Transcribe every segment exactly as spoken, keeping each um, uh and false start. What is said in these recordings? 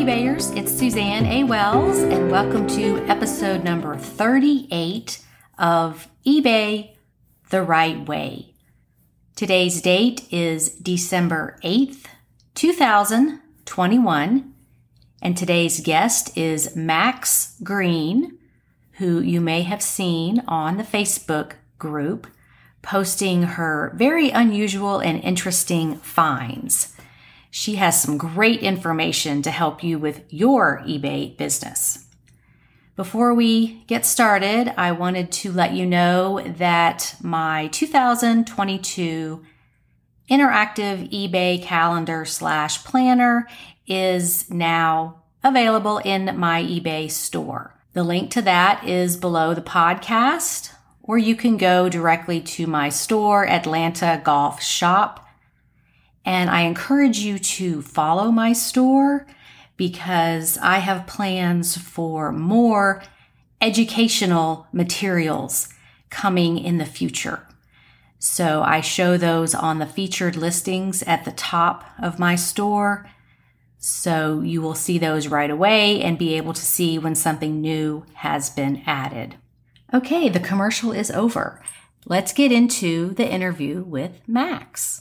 eBayers, it's Suzanne A. Wells, and welcome to episode number thirty-eight of eBay the Right Way. Today's date is December eighth, two thousand twenty-one, and today's guest is Max Green, who you may have seen on the Facebook group, posting her very unusual and interesting finds. She has some great information to help you with your eBay business. Before we get started, I wanted to let you know that my two thousand twenty-two interactive eBay calendar slash planner is now available in my eBay store. The link to that is below the podcast, or you can go directly to my store, Atlanta Golf Shop. And I encourage you to follow my store because I have plans for more educational materials coming in the future. So I show those on the featured listings at the top of my store. So you will see those right away and be able to see when something new has been added. Okay, the commercial is over. Let's get into the interview with Max.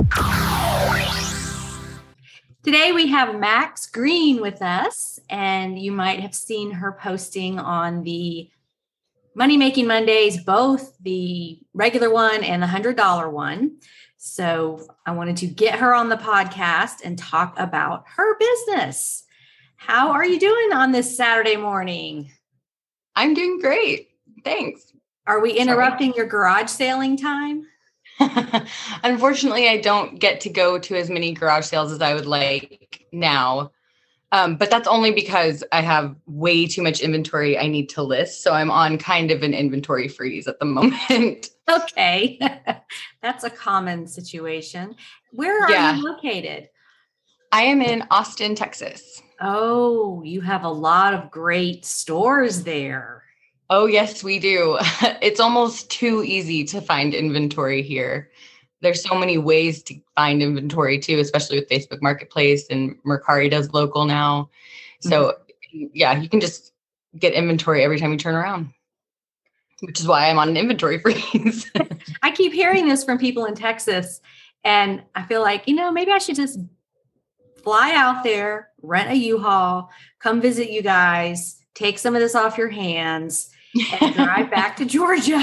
Today we have Max Green with us, and you might have seen her posting on the Money Making Mondays, both the regular one and the one hundred dollars one. So I wanted to get her on the podcast and talk about her business. How are you doing on this Saturday morning? I'm doing great. Thanks. Are we interrupting Sorry. your garage sailing time? Unfortunately, I don't get to go to as many garage sales as I would like now. Um, but that's only because I have way too much inventory I need to list. So I'm on kind of an inventory freeze at the moment. Okay. That's a common situation. Where are yeah. you located? I am in Austin, Texas. Oh, you have a lot of great stores there. Oh, yes, we do. It's almost too easy to find inventory here. There's so many ways to find inventory too, especially with Facebook Marketplace, and Mercari does local now. So mm-hmm. yeah, you can just get inventory every time you turn around, which is why I'm on an inventory freeze. I keep hearing this from people in Texas, and I feel like, you know, maybe I should just fly out there, rent a U-Haul, come visit you guys, take some of this off your hands, and drive back to Georgia.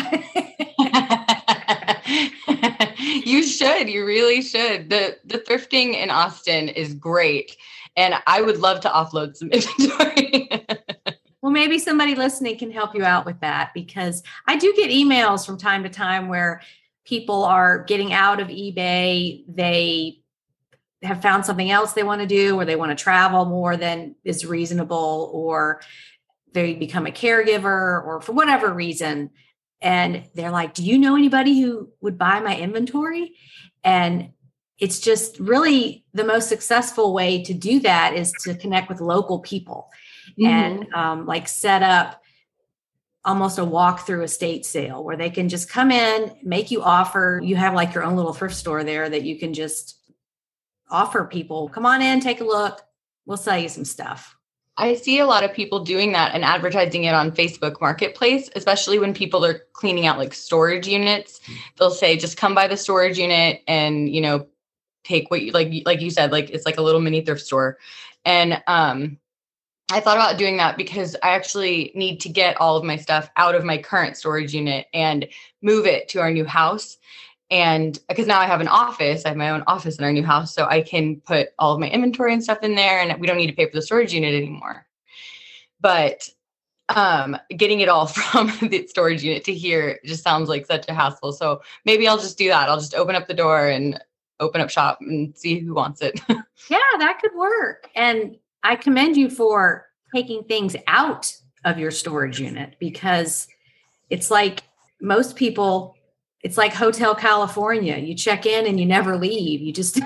You should. You really should. The the thrifting in Austin is great. And I would love to offload some inventory. Well, maybe somebody listening can help you out with that, because I do get emails from time to time where people are getting out of eBay. They have found something else they want to do, or they want to travel more than is reasonable, or they become a caregiver, or for whatever reason. And they're like, do you know anybody who would buy my inventory? And it's just really the most successful way to do that is to connect with local people mm-hmm. and um, like set up almost a walk through estate sale where they can just come in, make you offer. You have like your own little thrift store there that you can just offer people, come on in, take a look. We'll sell you some stuff. I see a lot of people doing that and advertising it on Facebook Marketplace, especially when people are cleaning out like storage units. They'll say, just come by the storage unit and, you know, take what you like, like you said, like it's like a little mini thrift store. And um, I thought about doing that because I actually need to get all of my stuff out of my current storage unit and move it to our new house. And because now I have an office, I have my own office in our new house, so I can put all of my inventory and stuff in there, and we don't need to pay for the storage unit anymore. But um, getting it all from the storage unit to here just sounds like such a hassle. So maybe I'll just do that. I'll just open up the door and open up shop and see who wants it. Yeah, that could work. And I commend you for taking things out of your storage unit, because it's like most people... It's like Hotel California. You check in and you never leave. You just,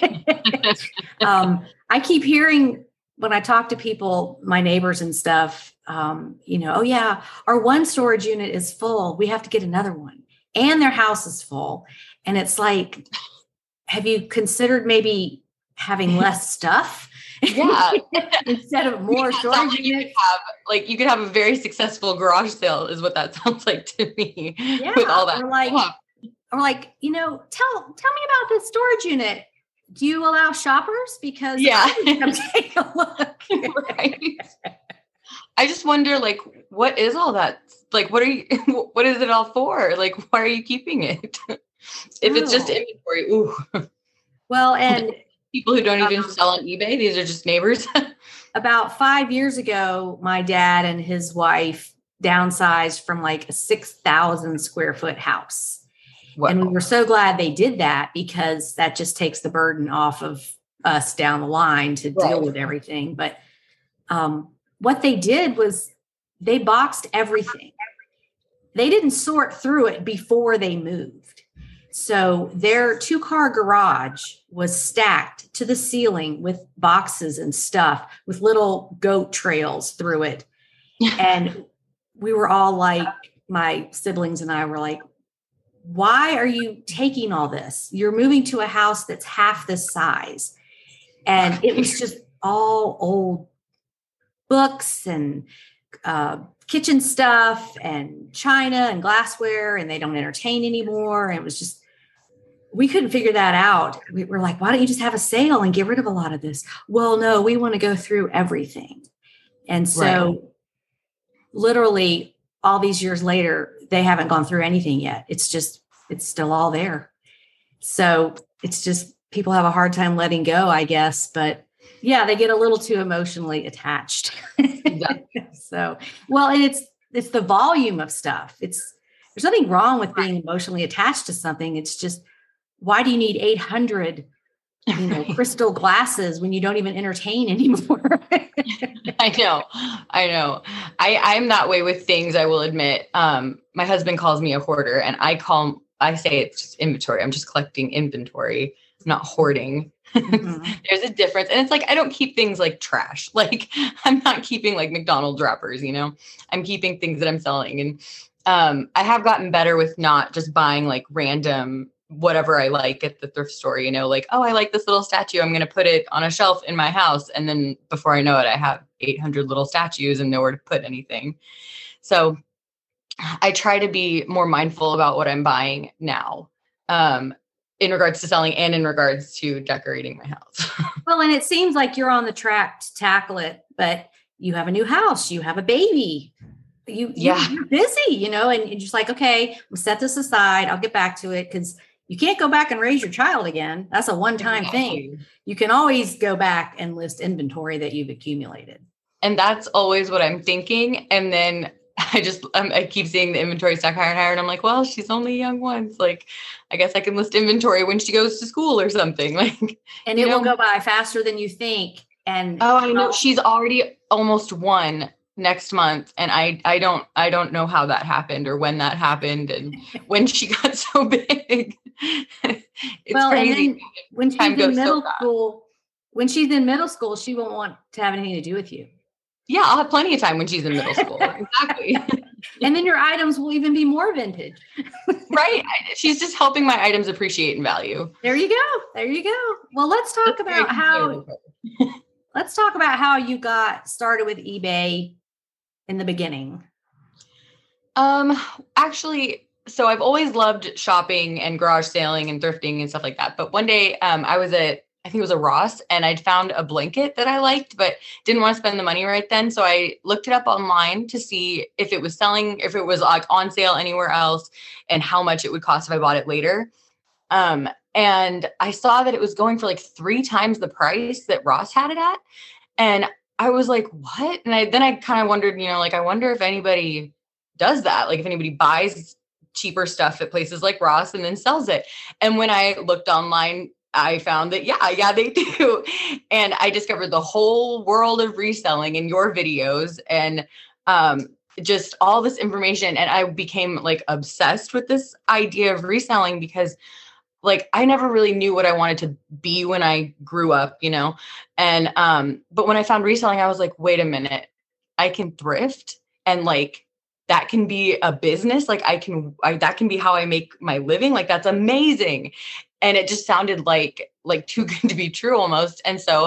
um, I keep hearing when I talk to people, my neighbors and stuff, um, you know, oh yeah, our one storage unit is full. We have to get another one, and their house is full. And it's like, have you considered maybe having less stuff? Yeah. Instead of more That storage sounds like you could units. have, like you could have a very successful garage sale is what that sounds like to me. Yeah. With all that Or like, stuff. or like, you know, tell tell me about this storage unit. Do you allow shoppers? Because Yeah. I would come take a look. Right. I just wonder, like, what is all that? Like, what are you, what is it all for? Like, why are you keeping it? If it's just Oh. inventory, ooh. Well, and People who don't even Um, sell on eBay, these are just neighbors. about five years ago, my dad and his wife downsized from like a six thousand square foot house. Wow. And we were so glad they did that because that just takes the burden off of us down the line to deal Right. with everything. But um, what they did was they boxed everything. They didn't sort through it before they moved. So their two car garage was stacked to the ceiling with boxes and stuff with little goat trails through it. And we were all like, my siblings and I were like, why are you taking all this? You're moving to a house that's half this size. And it was just all old books and uh, kitchen stuff and china and glassware, and they don't entertain anymore. And it was just, we couldn't figure that out. We were like, why don't you just have a sale and get rid of a lot of this? Well, no, we want to go through everything. And so Right. literally all these years later, they haven't gone through anything yet. It's just, it's still all there. So it's just, people have a hard time letting go, I guess. But yeah, they get a little too emotionally attached. Exactly. So, well, and it's, it's the volume of stuff. It's, there's nothing wrong with being emotionally attached to something. It's just, why do you need eight hundred, you know, crystal glasses when you don't even entertain anymore? I know. I know. I, I'm that way with things, I will admit. Um, my husband calls me a hoarder, and I call, I say it's just inventory. I'm just collecting inventory. I'm not hoarding. Mm-hmm. There's a difference. And it's like, I don't keep things like trash. Like, I'm not keeping like McDonald's wrappers, you know, I'm keeping things that I'm selling. And um, I have gotten better with not just buying like random whatever I like at the thrift store, you know, like, oh, I like this little statue. I'm going to put it on a shelf in my house. And then before I know it, I have eight hundred little statues and nowhere to put anything. So I try to be more mindful about what I'm buying now, um, in regards to selling and in regards to decorating my house. Well, and it seems like you're on the track to tackle it, but you have a new house, you have a baby. You, Yeah. you, you're busy, you know, and you're just like, okay, we'll set this aside. I'll get back to it because you can't go back and raise your child again. That's a one-time thing. Exactly. You can always go back and list inventory that you've accumulated. And that's always what I'm thinking. And then I just, um, I keep seeing the inventory stack higher and higher. And I'm like, well, she's only young once. Like, I guess I can list inventory when she goes to school or something. Like, And you it will know, go by faster than you think. And oh, I know. She's already almost one next month. And I, I don't, I don't know how that happened or when that happened and when she got so big. It's well, crazy. and then when she's Time in goes so middle fast. school, when she's in middle school, she won't want to have anything to do with you. Yeah, I'll have plenty of time when she's in middle school. Exactly. And then your items will even be more vintage. Right. She's just helping my items appreciate in value. There you go. There you go. Well, let's talk That's very about how conservative. let's talk about how you got started with eBay in the beginning. Um, actually, so I've always loved shopping and garage sailing and thrifting and stuff like that. But one day, um, I was at, I think it was a Ross, and I'd found a blanket that I liked, but didn't want to spend the money right then. So I looked it up online to see if it was selling, if it was like on sale anywhere else, and how much it would cost if I bought it later. Um, and I saw that it was going for like three times the price that Ross had it at. And I was like, what? And I, then I kind of wondered, you know, like, I wonder if anybody does that. Like if anybody buys cheaper stuff at places like Ross and then sells it. And when I looked online, I found that, yeah, yeah, they do. And I discovered the whole world of reselling in your videos and um, just all this information. And I became like obsessed with this idea of reselling because like, I never really knew what I wanted to be when I grew up, you know? And, um, but when I found reselling, I was like, wait a minute, I can thrift and like, that can be a business. Like I can, I, that can be how I make my living. Like that's amazing. And it just sounded like, like too good to be true almost. And so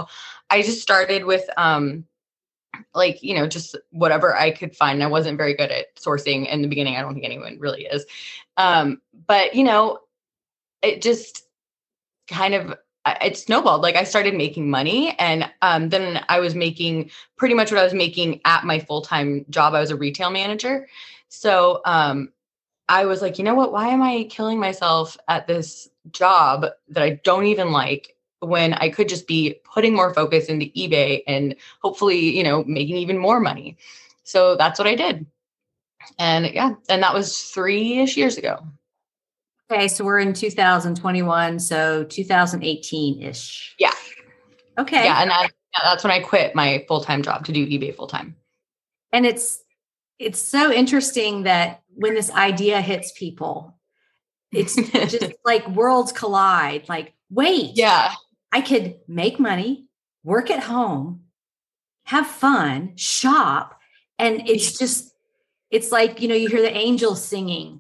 I just started with, um, like, you know, just whatever I could find. I wasn't very good at sourcing in the beginning. I don't think anyone really is. Um, but, you know, it just kind of, it snowballed. Like I started making money, and um, then I was making pretty much what I was making at my full-time job. I was a retail manager. So um, I was like, you know what, why am I killing myself at this job that I don't even like, when I could just be putting more focus into eBay and hopefully, you know, making even more money. So that's what I did. And yeah, and that was three-ish years ago. Okay, so we're in two thousand twenty-one, so two thousand eighteen-ish. Yeah. Okay. Yeah, and that, that's when I quit my full-time job to do eBay full-time. And it's it's so interesting that when this idea hits people, it's just like worlds collide. Like, wait, yeah, I could make money, work at home, have fun, shop, and it's just, it's like, you know, you hear the angels singing.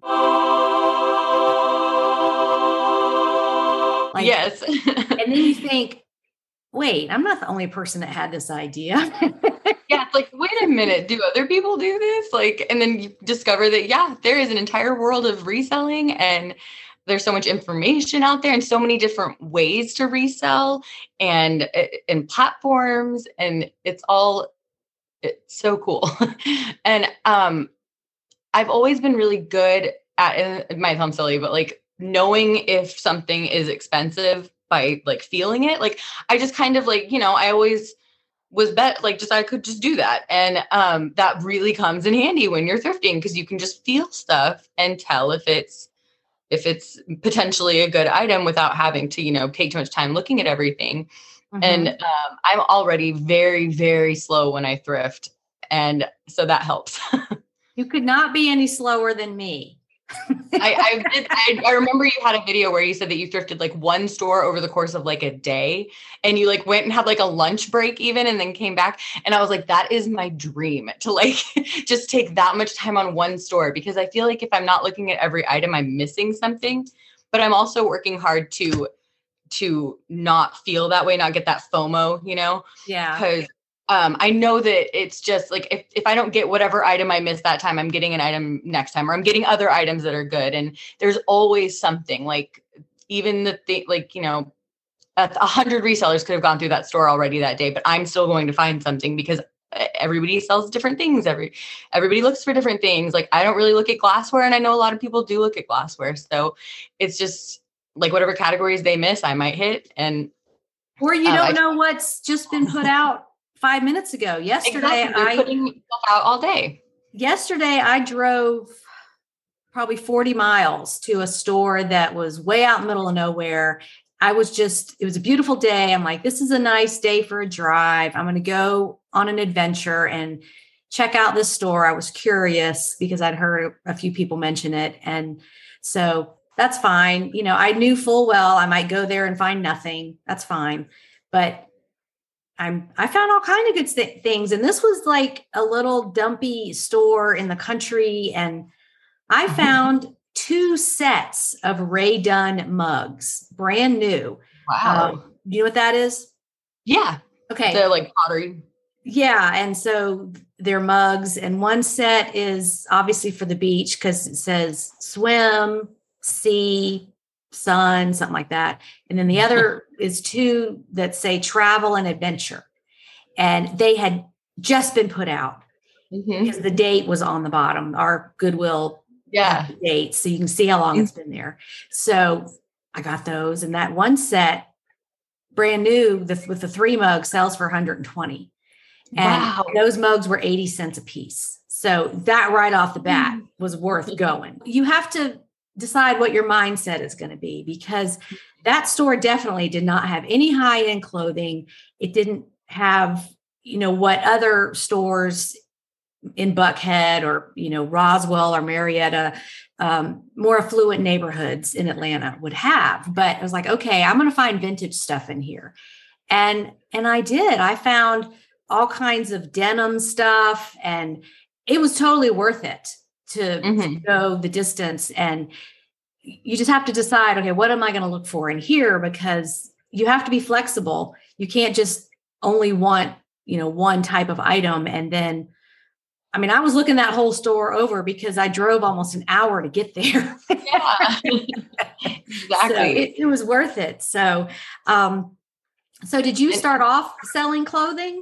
Like, yes. And then you think, wait, I'm not the only person that had this idea. Yeah, it's like, wait a minute, do other people do this? Like, and then you discover that, yeah, there is an entire world of reselling, and there's so much information out there and so many different ways to resell and, and platforms. And it's all, it's so cool. And um, I've always been really good at, and it might sound silly, but like knowing if something is expensive by like feeling it. Like I just kind of like, you know, I always was bet like just I could just do that. And um, that really comes in handy when you're thrifting, because you can just feel stuff and tell if it's if it's potentially a good item without having to, you know, take too much time looking at everything. Mm-hmm. And um, I'm already very, very slow when I thrift. And so that helps. You could not be any slower than me. I, I, did, I I remember you had a video where you said that you thrifted like one store over the course of like a day, and you like went and had like a lunch break even, and then came back. And I was like, that is my dream, to like just take that much time on one store, because I feel like if I'm not looking at every item, I'm missing something. But I'm also working hard to to not feel that way, not get that FOMO, you know? Yeah. Because Um, I know that it's just like, if, if I don't get whatever item I missed that time, I'm getting an item next time, or I'm getting other items that are good. And there's always something, like even the thing, like, you know, a hundred resellers could have gone through that store already that day, but I'm still going to find something, because everybody sells different things. Every, everybody looks for different things. Like I don't really look at glassware, and I know a lot of people do look at glassware. So it's just like whatever categories they miss, I might hit. And or you don't uh, know I, what's just been put out five minutes ago. Yesterday, exactly. They're I putting stuff out all day. Yesterday, I drove probably forty miles to a store that was way out in the middle of nowhere. I was just, it was a beautiful day. I'm like, this is a nice day for a drive. I'm going to go on an adventure and check out this store. I was curious because I'd heard a few people mention it. And so that's fine. You know, I knew full well I might go there and find nothing. That's fine. But I'm, I found all kinds of good th- things. And this was like a little dumpy store in the country. And I found two sets of Ray Dunn mugs, brand new. Wow. Um, you know what that is? Yeah. Okay. They're like pottery. Yeah. And so they're mugs. And one set is obviously for the beach because it says swim, sea, sun, something like that. And then the other is two that say travel and adventure. And they had just been put out mm-hmm. because the date was on the bottom, our Goodwill yeah. date. So you can see how long mm-hmm. it's been there. So I got those. And that one set, brand new, the, with the three mugs, sells for one hundred twenty. And wow. those mugs were eighty cents a piece. So that right off the bat mm-hmm. was worth going. You have to decide what your mindset is going to be, because that store definitely did not have any high-end clothing. It didn't have, you know, what other stores in Buckhead or, you know, Roswell or Marietta, um, more affluent neighborhoods in Atlanta would have. But I was like, okay, I'm going to find vintage stuff in here. And, and I did. I found all kinds of denim stuff, and it was totally worth it. To, mm-hmm. to go the distance. And you just have to decide, okay, what am I going to look for in here? Because you have to be flexible. You can't just only want, you know, one type of item. And then, I mean, I was looking that whole store over because I drove almost an hour to get there. Yeah, So exactly. it, it was worth it. So, um, so did you And- start off selling clothing?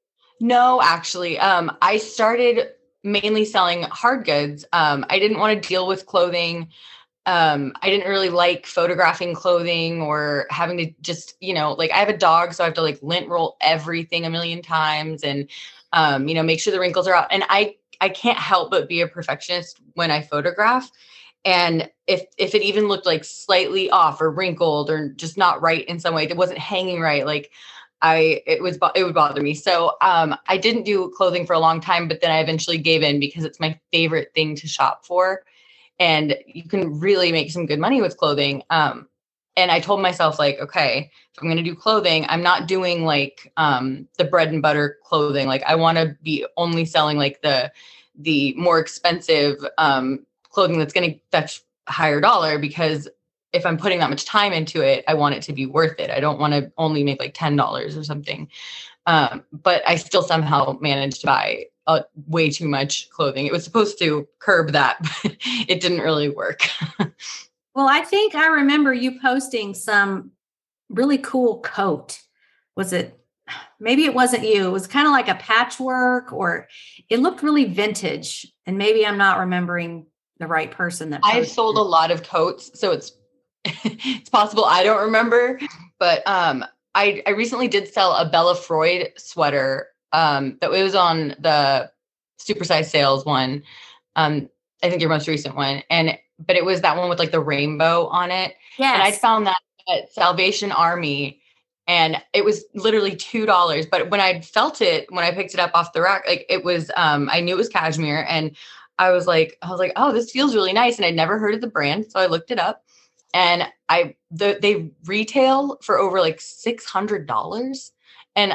No, actually, um, I started mainly selling hard goods. Um, I didn't want to deal with clothing. Um, I didn't really like photographing clothing or having to just, you know, like I have a dog, so I have to like lint roll everything a million times and, um, you know, make sure the wrinkles are out. And I, I can't help but be a perfectionist when I photograph. And if, if it even looked like slightly off or wrinkled or just not right in some way, it wasn't hanging right. Like I, it was, it would bother me. So, um, I didn't do clothing for a long time, but then I eventually gave in because it's my favorite thing to shop for. And you can really make some good money with clothing. Um, and I told myself like, okay, if I'm going to do clothing, I'm not doing like, um, the bread and butter clothing. Like I want to be only selling like the, the more expensive, um, clothing that's going to fetch a higher dollar, because if I'm putting that much time into it, I want it to be worth it. I don't want to only make like ten dollars or something. Um, but I still somehow managed to buy uh, way too much clothing. It was supposed to curb that, but it didn't really work. Well, I think I remember you posting some really cool coat. Was it, maybe it wasn't you. It was kind of like a patchwork, or it looked really vintage. And maybe I'm not remembering the right person that I've posted sold it. a lot of coats, so it's it's possible I don't remember, but um, I I recently did sell a Bella Freud sweater um, that was on the supersize sales one. Um, I think your most recent one, and but it was that one with like the rainbow on it, and I Yes. found that at Salvation Army, and it was literally two dollars. But when I felt it, when I picked it up off the rack, like it was, um, I knew it was cashmere, and I was like, I was like, oh, this feels really nice, and I'd never heard of the brand, so I looked it up. And I, the, they retail for over like six hundred dollars. And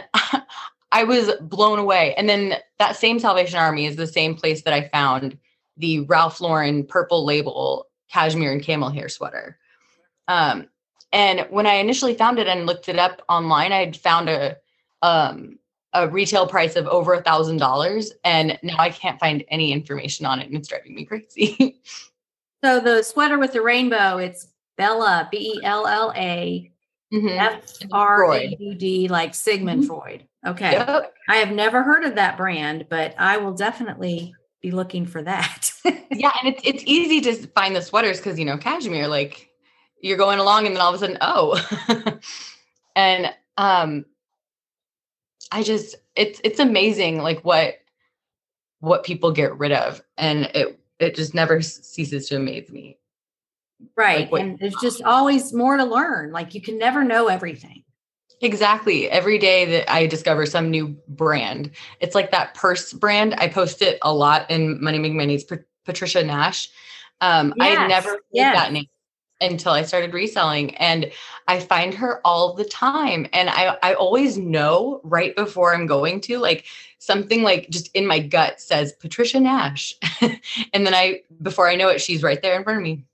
I was blown away. And then that same Salvation Army is the same place that I found the Ralph Lauren purple label cashmere and camel hair sweater. Um, and when I initially found it and looked it up online, I'd found a, um, a retail price of over a thousand dollars. And now I can't find any information on it, and it's driving me crazy. So the sweater with the rainbow, it's Bella, B E L L A, Mhm. F R A Freud. U D, like Sigmund Mhm. Freud. Okay. Yep. I have never heard of that brand, but I will definitely be looking for that. Yeah, and it's it's easy to find the sweaters because, you know, cashmere, like you're going along and then all of a sudden, oh. And um I just it's it's amazing like what what people get rid of, and it it just never ceases to amaze me. Right. Like what And there's just always more to learn. Like you can never know everything. exactly. Every day that I discover some new brand. It's like that purse brand. I post it a lot in Money Make Money's Pat- Patricia Nash. Um, I had Yes, never heard yes. that name until I started reselling, and I find her all the time. And I, I always know right before I'm going to, like something like just in my gut says Patricia Nash. And then I, before I know it, she's right there in front of me.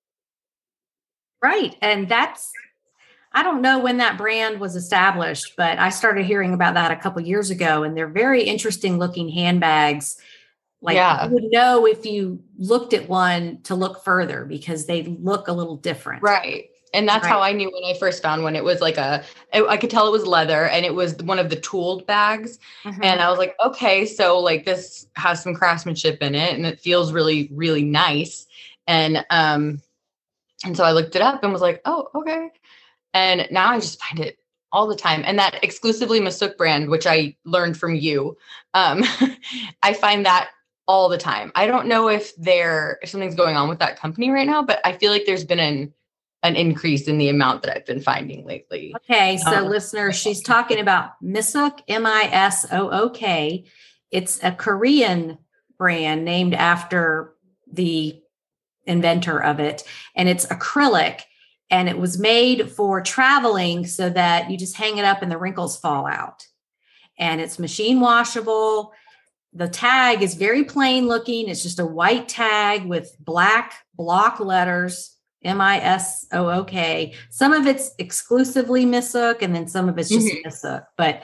Right. And that's, I don't know when that brand was established, but I started hearing about that a couple years ago. And they're very interesting looking handbags. Like Yeah. you would know if you looked at one to look further because they look a little different. Right. And that's Right. how I knew when I first found one. It was like a, I I could tell it was leather, and it was one of the tooled bags. Mhm. And I was like, okay, so like this has some craftsmanship in it, and it feels really, really nice. And, um, and so I looked it up and was like, oh, okay. And now I just find it all the time. And that exclusively Masuk brand, which I learned from you, um, I find that all the time. I don't know if there if something's going on with that company right now, but I feel like there's been an an increase in the amount that I've been finding lately. Okay, so Um, listeners, she's talking about Misok, M I S O O K. It's a Korean brand named after the inventor of it, and it's acrylic, and it was made for traveling so that you just hang it up and the wrinkles fall out. And it's machine washable. The tag is very plain looking. It's just a white tag with black block letters, M I S O O K. Some of it's exclusively Misuk, and then some of it's just Mhm. Misuk. But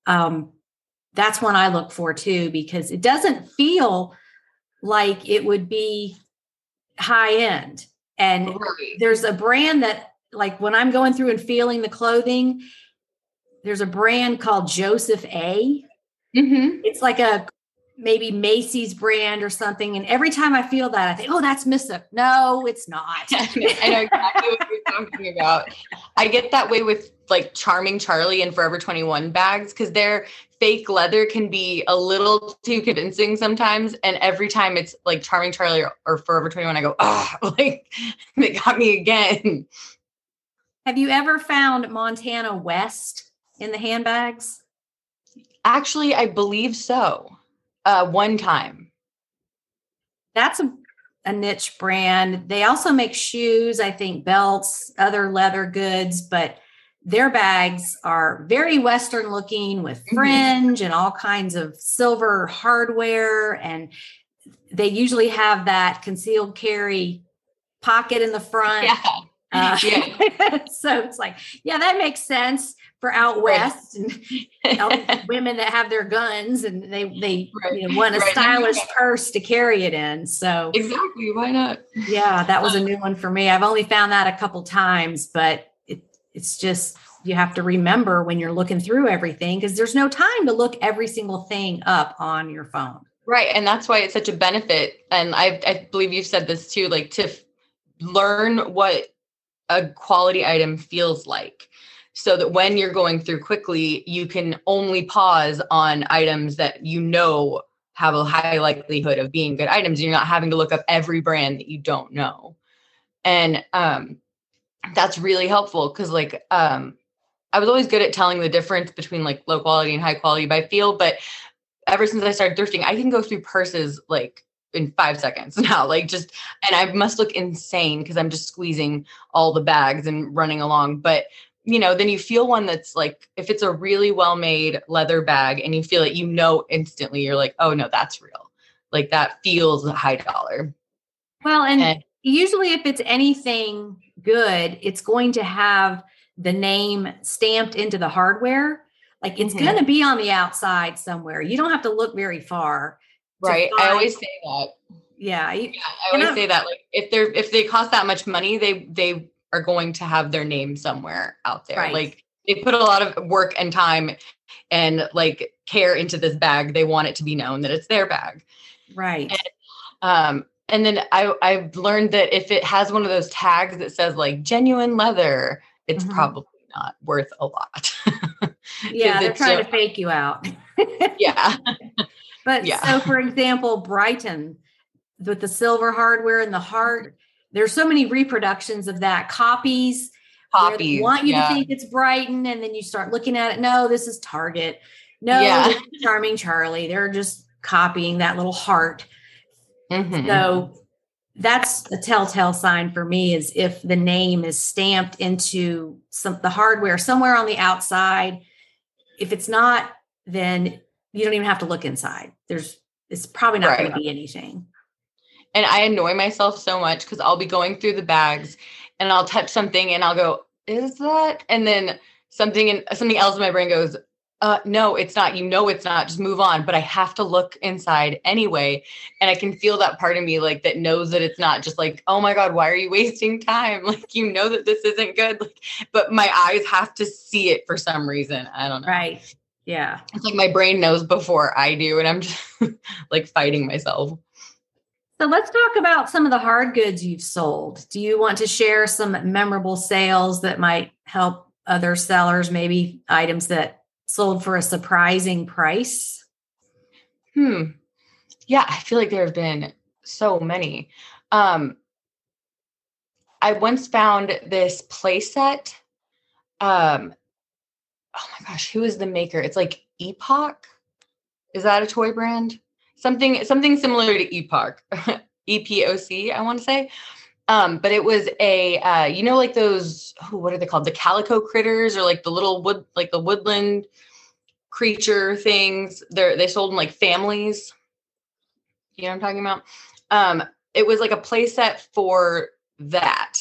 Um, that's one I look for too, because it doesn't feel like it would be high end. And Right. there's a brand that, like, when I'm going through and feeling the clothing, there's a brand called Joseph A. Mm-hmm. It's like a maybe Macy's brand or something. And every time I feel that, I think, oh, that's Missa. No, it's not. I know exactly what you're talking about. I get that way with like Charming Charlie and Forever twenty-one bags, because their fake leather can be a little too convincing sometimes. And every time it's like Charming Charlie or, or Forever twenty-one, I go, oh, like they got me again. Have you ever found Montana West in the handbags? Actually, I believe so. Uh, one time. That's a, a niche brand. They also make shoes, I think belts, other leather goods, but their bags are very Western looking with fringe mm-hmm. and all kinds of silver hardware. And they usually have that concealed carry pocket in the front. Yeah. Uh, yeah. So it's like, yeah, that makes sense for out west right. and all the women that have their guns and they they right. you know, want a right. stylish purse to carry it in. So exactly, why not? Yeah, that was a new one for me. I've only found that a couple times, but it, it's just you have to remember when you're looking through everything, because there's no time to look every single thing up on your phone. Right, and that's why it's such a benefit. And I I believe you've said this too, like to f- learn what a quality item feels like, so that when you're going through quickly, you can only pause on items that you know have a high likelihood of being good items. You're not having to look up every brand that you don't know. And um, that's really helpful because like um, I was always good at telling the difference between like low quality and high quality by feel. But ever since I started thrifting, I can go through purses like in five seconds now, like just, and I must look insane because I'm just squeezing all the bags and running along. But, you know, then you feel one that's like, if it's a really well-made leather bag and you feel it, you know, instantly you're like, oh no, that's real. Like that feels a high dollar. Well, and, and usually if it's anything good, it's going to have the name stamped into the hardware. Like it's mm-hmm. going to be on the outside somewhere. You don't have to look very far. Right. I always say that. Yeah. You, yeah I always say that. Like if they're, if they cost that much money, they, they are going to have their name somewhere out there. Right. Like they put a lot of work and time and like care into this bag. They want it to be known that it's their bag. Right. And, um, and then I, I've learned that if it has one of those tags that says like genuine leather, it's mm-hmm. probably not worth a lot. Yeah. They're trying so, to fake you out. Yeah. But yeah. So for example, Brighton with the silver hardware and the heart, there's so many reproductions of that, copies. Copies. They want you yeah. to think it's Brighton, and then you start looking at it. No, this is Target. No, yeah. this is Charming Charlie. They're just copying that little heart. Mm-hmm. So that's a telltale sign for me, is if the name is stamped into some the hardware somewhere on the outside. If it's not, then you don't even have to look inside. There's, it's probably not right. going to be anything. And I annoy myself so much because I'll be going through the bags and I'll touch something and I'll go, is that? And then something in something else in my brain goes, uh, no, it's not. You know, it's not. Just move on. But I have to look inside anyway. And I can feel that part of me like that knows that it's not just like, oh my God, why are you wasting time? Like, you know that this isn't good. Like, but my eyes have to see it for some reason. I don't know. Right. Yeah. It's like my brain knows before I do. And I'm just like fighting myself. So let's talk about some of the hard goods you've sold. Do you want to share some memorable sales that might help other sellers, maybe items that sold for a surprising price? Hmm. Yeah, I feel like there have been so many. Um, I once found this playset. Um, oh my gosh, who is the maker? It's like Epoch. Is that a toy brand? Something, something similar to Epoch, E P O C, I want to say. Um, but it was a, uh, you know, like those, oh, what are they called? The calico critters, or like the little wood, like the woodland creature things. They're, they sold in like families. You know what I'm talking about? Um, it was like a play set for that.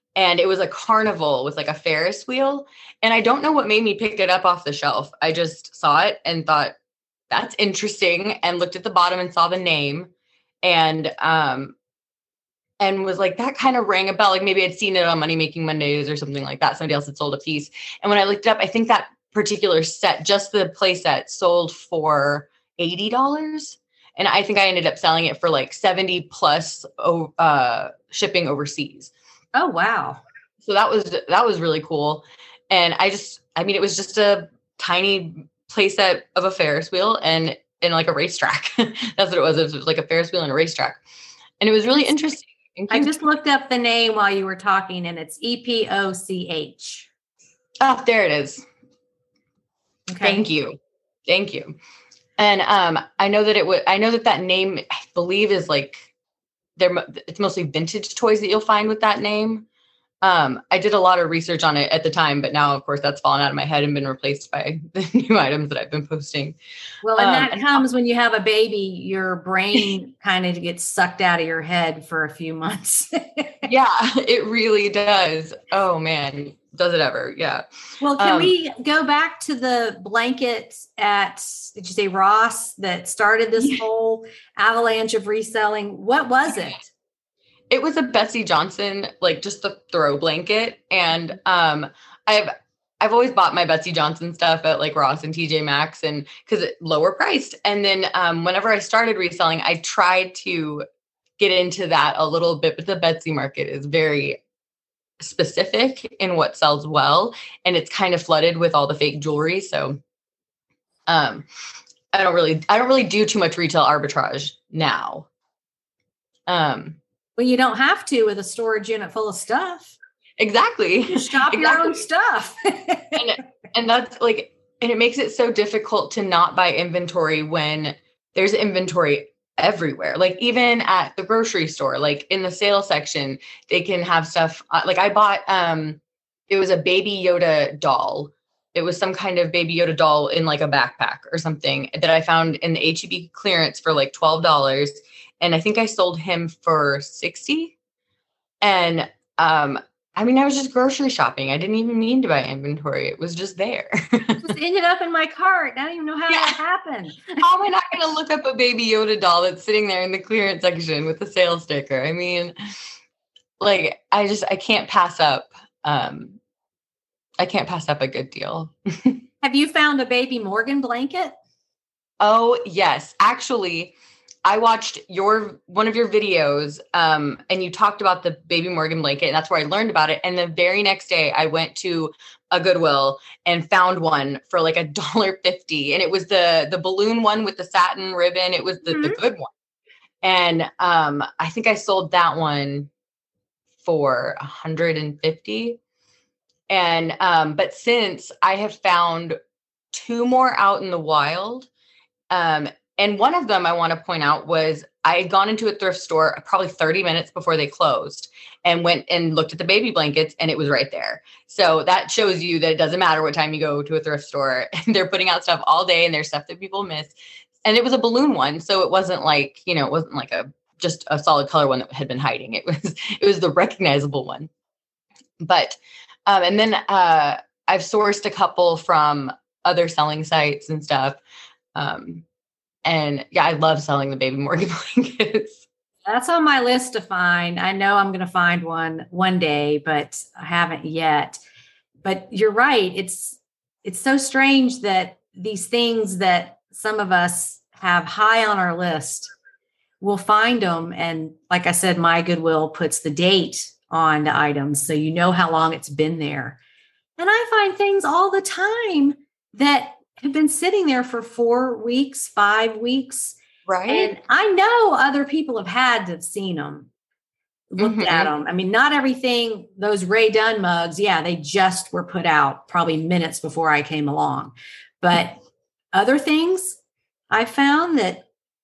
and it was a carnival with like a Ferris wheel. And I don't know what made me pick it up off the shelf. I just saw it and thought, that's interesting, and looked at the bottom and saw the name, and um and was like, that kind of rang a bell. Like maybe I'd seen it on Money Making Mondays or something like that. Somebody else had sold a piece. And when I looked it up, I think that particular set, just the play set, sold for eighty dollars. And I think I ended up selling it for like seventy plus uh, shipping overseas. Oh, wow. So that was, that was really cool. And I just, I mean, it was just a tiny playset of a Ferris wheel and in like a racetrack. That's what it was. It was like a Ferris wheel and a racetrack. And it was really interesting. I just looked up the name while you were talking, and it's E P O C H. Oh, there it is. Okay. Thank you. Thank you. And um, I know that it would, I know that that name, I believe, is like, they're, it's mostly vintage toys that you'll find with that name. Um, I did a lot of research on it at the time, but now, of course, that's fallen out of my head and been replaced by the new items that I've been posting. Well, and um, that and comes when you have a baby, your brain kind of gets sucked out of your head for a few months. Yeah, it really does. Oh, man. Does it ever? Yeah. Well, can um, we go back to the blanket at, did you say Ross, that started this whole avalanche of reselling? What was it? It was a Betsey Johnson, like just the throw blanket. And um, I've I've always bought my Betsey Johnson stuff at like Ross and T J Maxx, and because it's lower priced. And then um, whenever I started reselling, I tried to get into that a little bit, but the Betsey market is very specific in what sells well, and it's kind of flooded with all the fake jewelry. So um, I don't really I don't really do too much retail arbitrage now. Um. Well, you don't have to with a storage unit full of stuff. Exactly. You shop exactly. your own stuff. and, and that's like, and it makes it so difficult to not buy inventory when there's inventory everywhere. Like even at the grocery store, like in the sale section, they can have stuff. Uh, like I bought, um, it was a Baby Yoda doll. It was some kind of Baby Yoda doll in like a backpack or something that I found in the H E B clearance for like twelve dollars. And I think I sold him for sixty. And um, I mean, I was just grocery shopping. I didn't even mean to buy inventory. It was just there. It just ended up in my cart. I don't even know how Yeah. that happened. How am I not going to look up a Baby Yoda doll that's sitting there in the clearance section with the sales sticker? I mean, like, I just, I can't pass up. Um, I can't pass up a good deal. Have you found a Baby Morgan blanket? Oh, yes. Actually, I watched your one of your videos um, and you talked about the Baby Morgan blanket, and that's where I learned about it. And the very next day I went to a Goodwill and found one for like a dollar fifty. And it was the the balloon one with the satin ribbon. It was the, mm-hmm. the good one. And um, I think I sold that one for one hundred fifty. And um, but since I have found two more out in the wild, um, and one of them I want to point out was I had gone into a thrift store probably thirty minutes before they closed and went and looked at the baby blankets, and it was right there. So that shows you that it doesn't matter what time you go to a thrift store. They're putting out stuff all day, and there's stuff that people miss. And it was a balloon one. So it wasn't like, you know, it wasn't like a just a solid color one that had been hiding. It was it was the recognizable one. But um, and then uh, I've sourced a couple from other selling sites and stuff. Um, And yeah, I love selling the Baby Morgan blankets. That's on my list to find. I know I'm going to find one one day, but I haven't yet. But you're right. It's it's so strange that these things that some of us have high on our list, we'll find them. And like I said, my Goodwill puts the date on the items, so you know how long it's been there. And I find things all the time that have been sitting there for four weeks, five weeks. Right. And I know other people have had to have seen them, looked mm-hmm. at them. I mean, not everything, those Ray Dunn mugs, yeah, they just were put out probably minutes before I came along. But other things I found that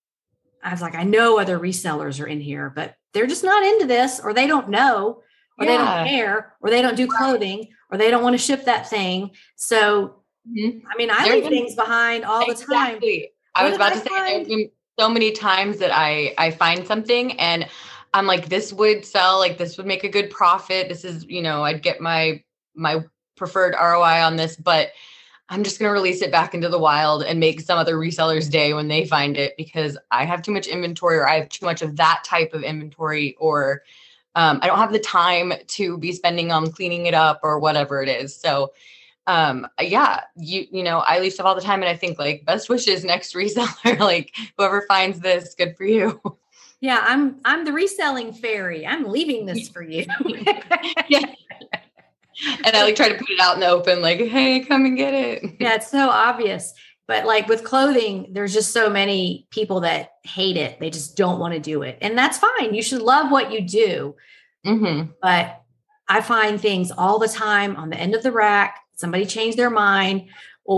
I was like, I know other resellers are in here, but they're just not into this, or they don't know, or yeah. they don't care, or they don't do clothing, or they don't want to ship that thing. So Mm-hmm. I mean, I leave things behind all exactly. the time. I what was about I to say, find? There's been so many times that I, I find something and I'm like, this would sell, like this would make a good profit. This is, you know, I'd get my, my preferred R O I on this, but I'm just going to release it back into the wild and make some other reseller's day when they find it, because I have too much inventory, or I have too much of that type of inventory, or um, I don't have the time to be spending on cleaning it up or whatever it is. So um, yeah, you, you know, I leave stuff all the time, and I think like, best wishes next reseller, like whoever finds this, good for you. Yeah. I'm, I'm the reselling fairy. I'm leaving this for you. Yeah. And I like try to put it out in the open, like, hey, come and get it. Yeah. It's so obvious. But like with clothing, there's just so many people that hate it. They just don't want to do it. And that's fine. You should love what you do. Mm-hmm. But I find things all the time on the end of the rack. Somebody changed their mind,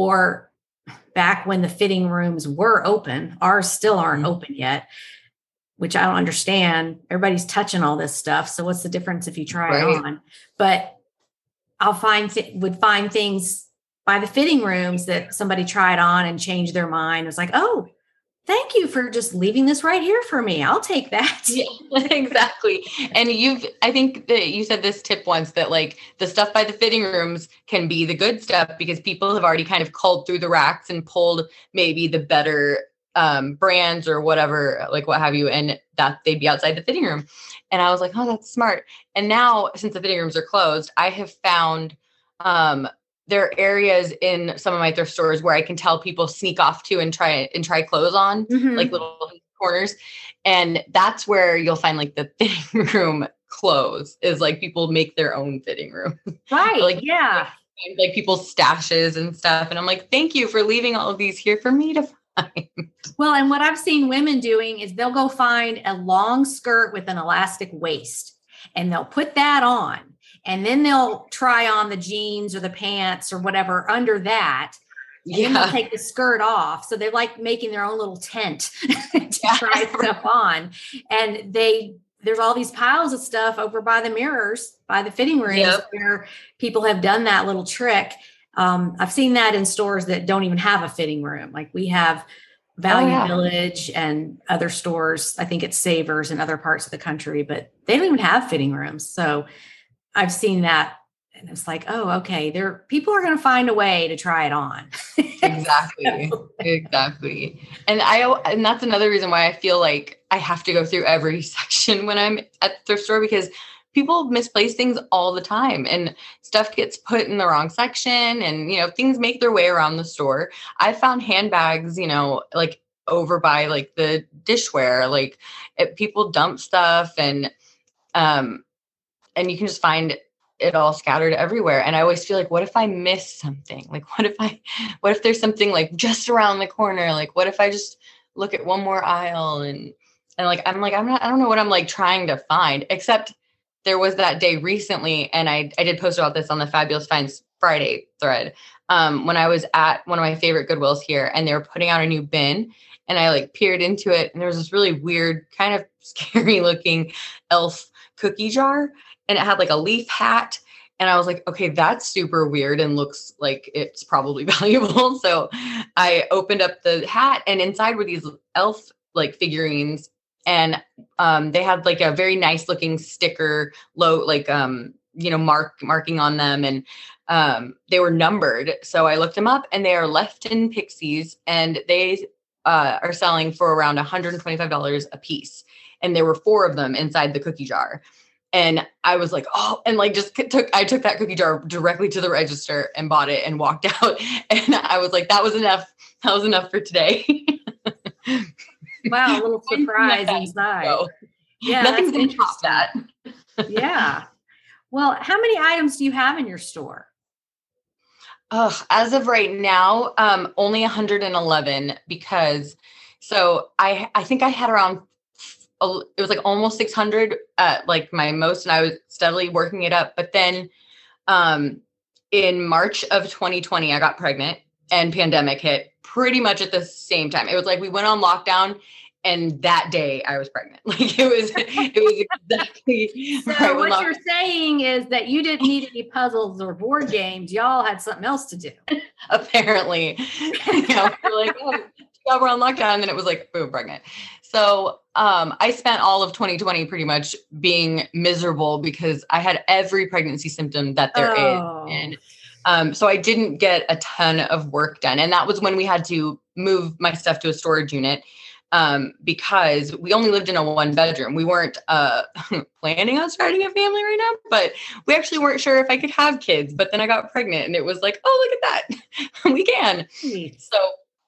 or back when the fitting rooms were open, ours still aren't Mm-hmm. open yet, which I don't understand. Everybody's touching all this stuff. So what's the difference if you try Right. it on? But I'll find, th- would find things by the fitting rooms that somebody tried on and changed their mind. It was like, oh, thank you for just leaving this right here for me. I'll take that. Yeah, exactly. And you've, I think that you said this tip once, that like the stuff by the fitting rooms can be the good stuff, because people have already kind of culled through the racks and pulled maybe the better um, brands or whatever, like what have you, and that they'd be outside the fitting room. And I was like, oh, that's smart. And now, since the fitting rooms are closed, I have found um, there are areas in some of my thrift stores where I can tell people sneak off to and try and try clothes on, Mhm. like little corners. And that's where you'll find like the fitting room clothes, is like people make their own fitting room. Right. Like, yeah. like people's stashes and stuff. And I'm like, thank you for leaving all of these here for me to find. Well, and what I've seen women doing is they'll go find a long skirt with an elastic waist, and they'll put that on, and then they'll try on the jeans or the pants or whatever under that. And then they'll Yeah. take the skirt off. So they're like making their own little tent to Yeah. try stuff on. And they, there's all these piles of stuff over by the mirrors, by the fitting rooms, Yep. where people have done that little trick. Um, I've seen that in stores that don't even have a fitting room. Like we have Value Oh, yeah. Village and other stores. I think it's Savers in other parts of the country, but they don't even have fitting rooms. So I've seen that. And it's like, oh, okay, there people are going to find a way to try it on. Exactly. Exactly. And I, and that's another reason why I feel like I have to go through every section when I'm at the thrift store, because people misplace things all the time, and stuff gets put in the wrong section, and, you know, things make their way around the store. I found handbags, you know, like over by like the dishware, like it, people dump stuff, and, um, and you can just find it all scattered everywhere. And I always feel like, what if I miss something? Like, what if I, what if there's something like just around the corner? Like, what if I just look at one more aisle and, and like, I'm like, I'm not, I don't know what I'm like trying to find, except there was that day recently. And I, I did post about this on the Fabulous Finds Friday thread. Um, when I was at one of my favorite Goodwills here, and they were putting out a new bin, and I like peered into it, and there was this really weird, kind of scary looking elf cookie jar. And it had like a leaf hat. And I was like, okay, that's super weird and looks like it's probably valuable. So I opened up the hat, and inside were these elf like figurines. And um, they had like a very nice looking sticker, low, like, um, you know, mark marking on them. And um, they were numbered. So I looked them up, and they are Lefton Pixies, and they uh, are selling for around one hundred twenty-five dollars a piece. And there were four of them inside the cookie jar. And I was like, oh, and like just took, I took that cookie jar directly to the register and bought it and walked out. And I was like, that was enough. That was enough for today. Wow, a little surprise inside. So, Yeah, nothing's that's going to top that. Yeah. Well, how many items do you have in your store? Oh, as of right now, um, only one hundred eleven, because so I, I think I had around it was like almost six hundred at like my most, and I was steadily working it up. But then um, in March of twenty twenty, I got pregnant, and pandemic hit pretty much at the same time. It was like we went on lockdown, and that day I was pregnant. Like it was, it was exactly. So right when what lock- you're saying is that you didn't need any puzzles or board games. Y'all had something else to do. apparently, you know, we're like, oh, yeah, we're on lockdown. And then it was like, boom, pregnant. So um, I spent all of twenty twenty pretty much being miserable because I had every pregnancy symptom that there Oh. is. And um, so I didn't get a ton of work done. And that was when we had to move my stuff to a storage unit um, because we only lived in a one bedroom. We weren't uh, planning on starting a family right now, but we actually weren't sure if I could have kids. But then I got pregnant and it was like, oh, look at that. We can. So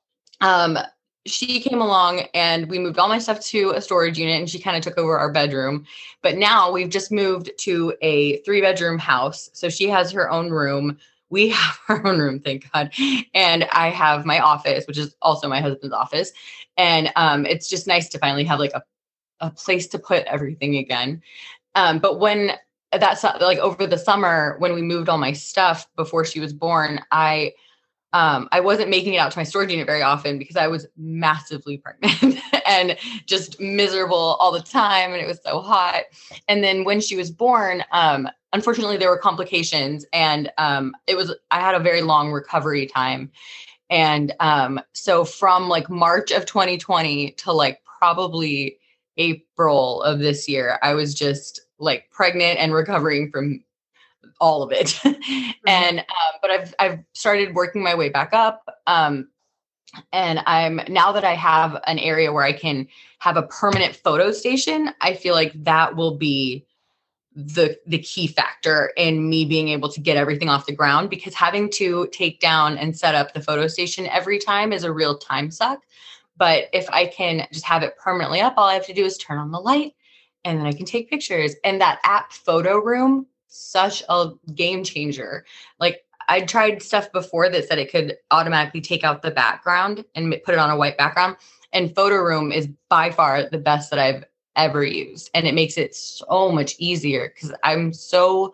um, she came along and we moved all my stuff to a storage unit and she kind of took over our bedroom. But now we've just moved to a three bedroom house. So she has her own room. We have our own room, thank God. And I have my office, which is also my husband's office. And um, it's just nice to finally have like a, a place to put everything again. Um, but when that's like over the summer, when we moved all my stuff before she was born, I Um, I wasn't making it out to my storage unit very often because I was massively pregnant and just miserable all the time. And it was so hot. And then when she was born, um, unfortunately there were complications and um, it was, I had a very long recovery time. And um, so from like March of twenty twenty to like probably April of this year, I was just like pregnant and recovering from all of it. Mm-hmm. And, um, but I've, I've started working my way back up. Um, and I'm, now that I have an area where I can have a permanent photo station, I feel like that will be the, the key factor in me being able to get everything off the ground, because having to take down and set up the photo station every time is a real time suck. But if I can just have it permanently up, all I have to do is turn on the light and then I can take pictures. And that app Photo Room, such a game changer. Like I tried stuff before that said it could automatically take out the background and put it on a white background. And Photo Room is by far the best that I've ever used. And it makes it so much easier because I'm so,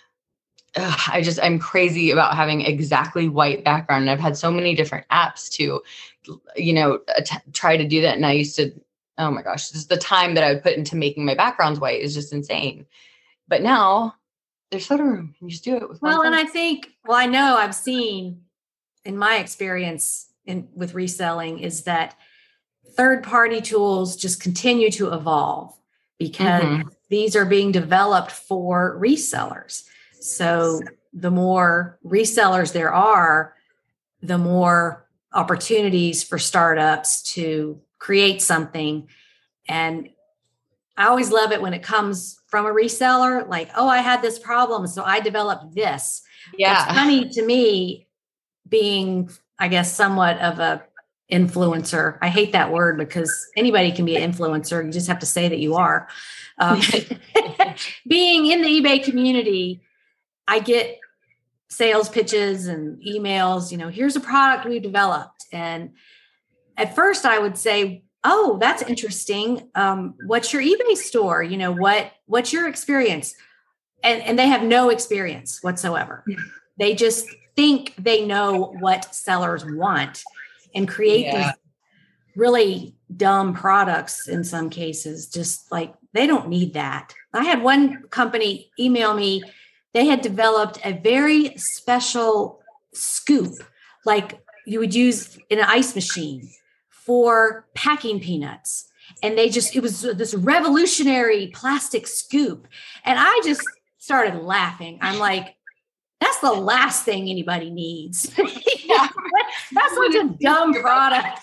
ugh, I just, I'm crazy about having exactly white background. And I've had so many different apps to, you know, t- try to do that. And I used to, oh my gosh, just the time that I would put into making my backgrounds white is just insane. But now, there's Photo Room. You just do it with well, and I think, well, I know I've seen in my experience in with reselling is that third-party tools just continue to evolve because mm-hmm. these are being developed for resellers. So the more resellers there are, the more opportunities for startups to create something. And I always love it when it comes from a reseller, like, oh, I had this problem, so I developed this. Yeah. It's funny to me being, I guess, somewhat of a influencer. I hate that word because anybody can be an influencer. You just have to say that you are. Um, being in the eBay community, I get sales pitches and emails, you know, here's a product we developed. And at first I would say, oh, that's interesting. Um, what's your eBay store? You know, what, what's your experience? And, and they have no experience whatsoever. They just think they know what sellers want and create yeah. these really dumb products in some cases. Just like, they don't need that. I had one company email me. They had developed a very special scoop, like you would use in an ice machine for packing peanuts. And they just, it was this revolutionary plastic scoop. And I just started laughing. I'm like, that's the last thing anybody needs. Yeah. That's such a dumb product.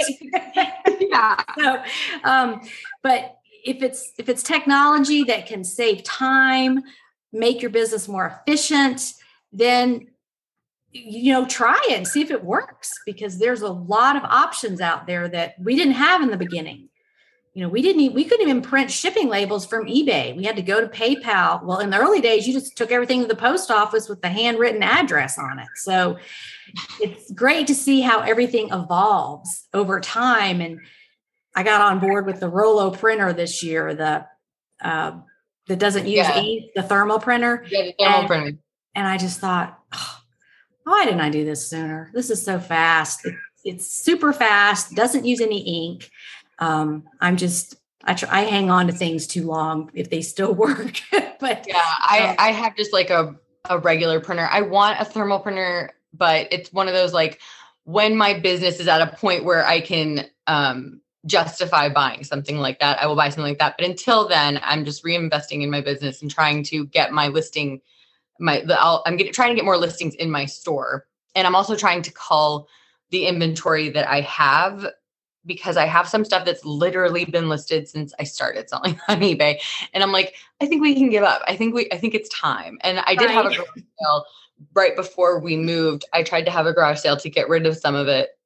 Yeah. So, um, but if it's, if it's technology that can save time, make your business more efficient, then you know, try it and see if it works, because there's a lot of options out there that we didn't have in the beginning. You know, we didn't, even, we couldn't even print shipping labels from eBay. We had to go to PayPal. Well, in the early days, you just took everything to the post office with the handwritten address on it. So it's great to see how everything evolves over time. And I got on board with the Rollo printer this year, the, uh, that doesn't use yeah. ink, the thermal printer. Yeah, the thermal and, printer. And I just thought, oh, why didn't I do this sooner? This is so fast. It, it's super fast, doesn't use any ink. Um, I'm just, I try, I hang on to things too long if they still work. But yeah, I, um, I have just like a, a regular printer. I want a thermal printer, but it's one of those like, when my business is at a point where I can um, justify buying something like that, I will buy something like that. But until then, I'm just reinvesting in my business and trying to get my listing, my the, I'll, I'm getting, trying to get more listings in my store. And I'm also trying to cull the inventory that I have, because I have some stuff that's literally been listed since I started selling on eBay. And I'm like, I think we can give up. I think we, I think it's time. And I did Right. have a garage sale right before we moved. I tried to have a garage sale to get rid of some of it.